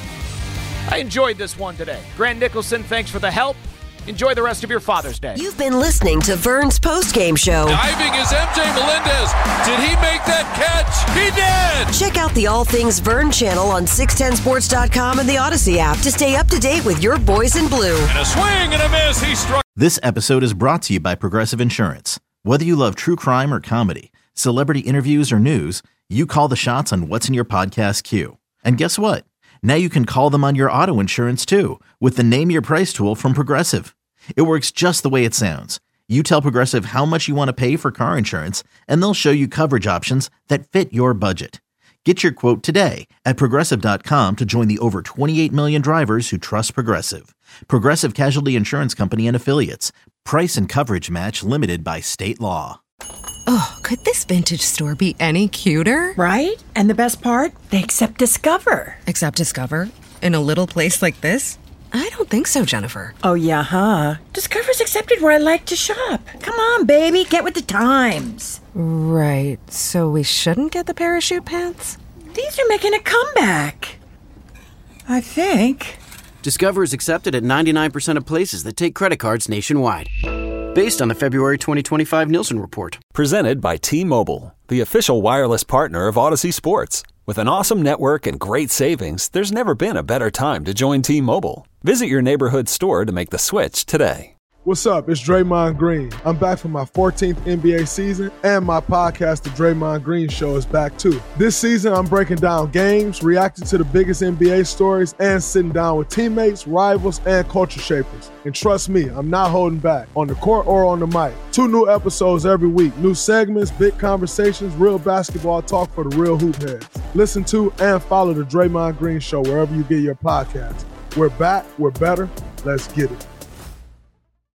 I enjoyed this one today. Grant Nicholson, thanks for the help. Enjoy the rest of your Father's Day. You've been listening to Vern's postgame show. Diving is M J Melendez. Did he make that catch? He did! Check out the All Things Vern channel on six ten sports dot com and the Odyssey app to stay up to date with your boys in blue. And a swing and a miss. He struck. This episode is brought to you by Progressive Insurance. Whether you love true crime or comedy, celebrity interviews or news, you call the shots on what's in your podcast queue. And guess what? Now you can call them on your auto insurance too with the Name Your Price tool from Progressive. It works just the way it sounds. You tell Progressive how much you want to pay for car insurance, and they'll show you coverage options that fit your budget. Get your quote today at Progressive dot com to join the over twenty-eight million drivers who trust Progressive. Progressive Casualty Insurance Company and Affiliates. Price and coverage match limited by state law. Oh, could this vintage store be any cuter? Right? And the best part? They accept Discover. Accept Discover? In a little place like this? I don't think so, Jennifer. Oh, yeah, huh? Discover's accepted where I like to shop. Come on, baby, get with the times. Right, so we shouldn't get the parachute pants? These are making a comeback. I think. Discover is accepted at ninety-nine percent of places that take credit cards nationwide. Based on the February twenty twenty-five Nielsen report. Presented by T-Mobile, the official wireless partner of Odyssey Sports. With an awesome network and great savings, there's never been a better time to join T-Mobile. Visit your neighborhood store to make the switch today. What's up? It's Draymond Green. I'm back for my fourteenth N B A season, and my podcast, The Draymond Green Show, is back too. This season, I'm breaking down games, reacting to the biggest N B A stories, and sitting down with teammates, rivals, and culture shapers. And trust me, I'm not holding back, on the court or on the mic. Two new episodes every week, new segments, big conversations, real basketball talk for the real hoop heads. Listen to and follow The Draymond Green Show wherever you get your podcasts. We're back, we're better, let's get it.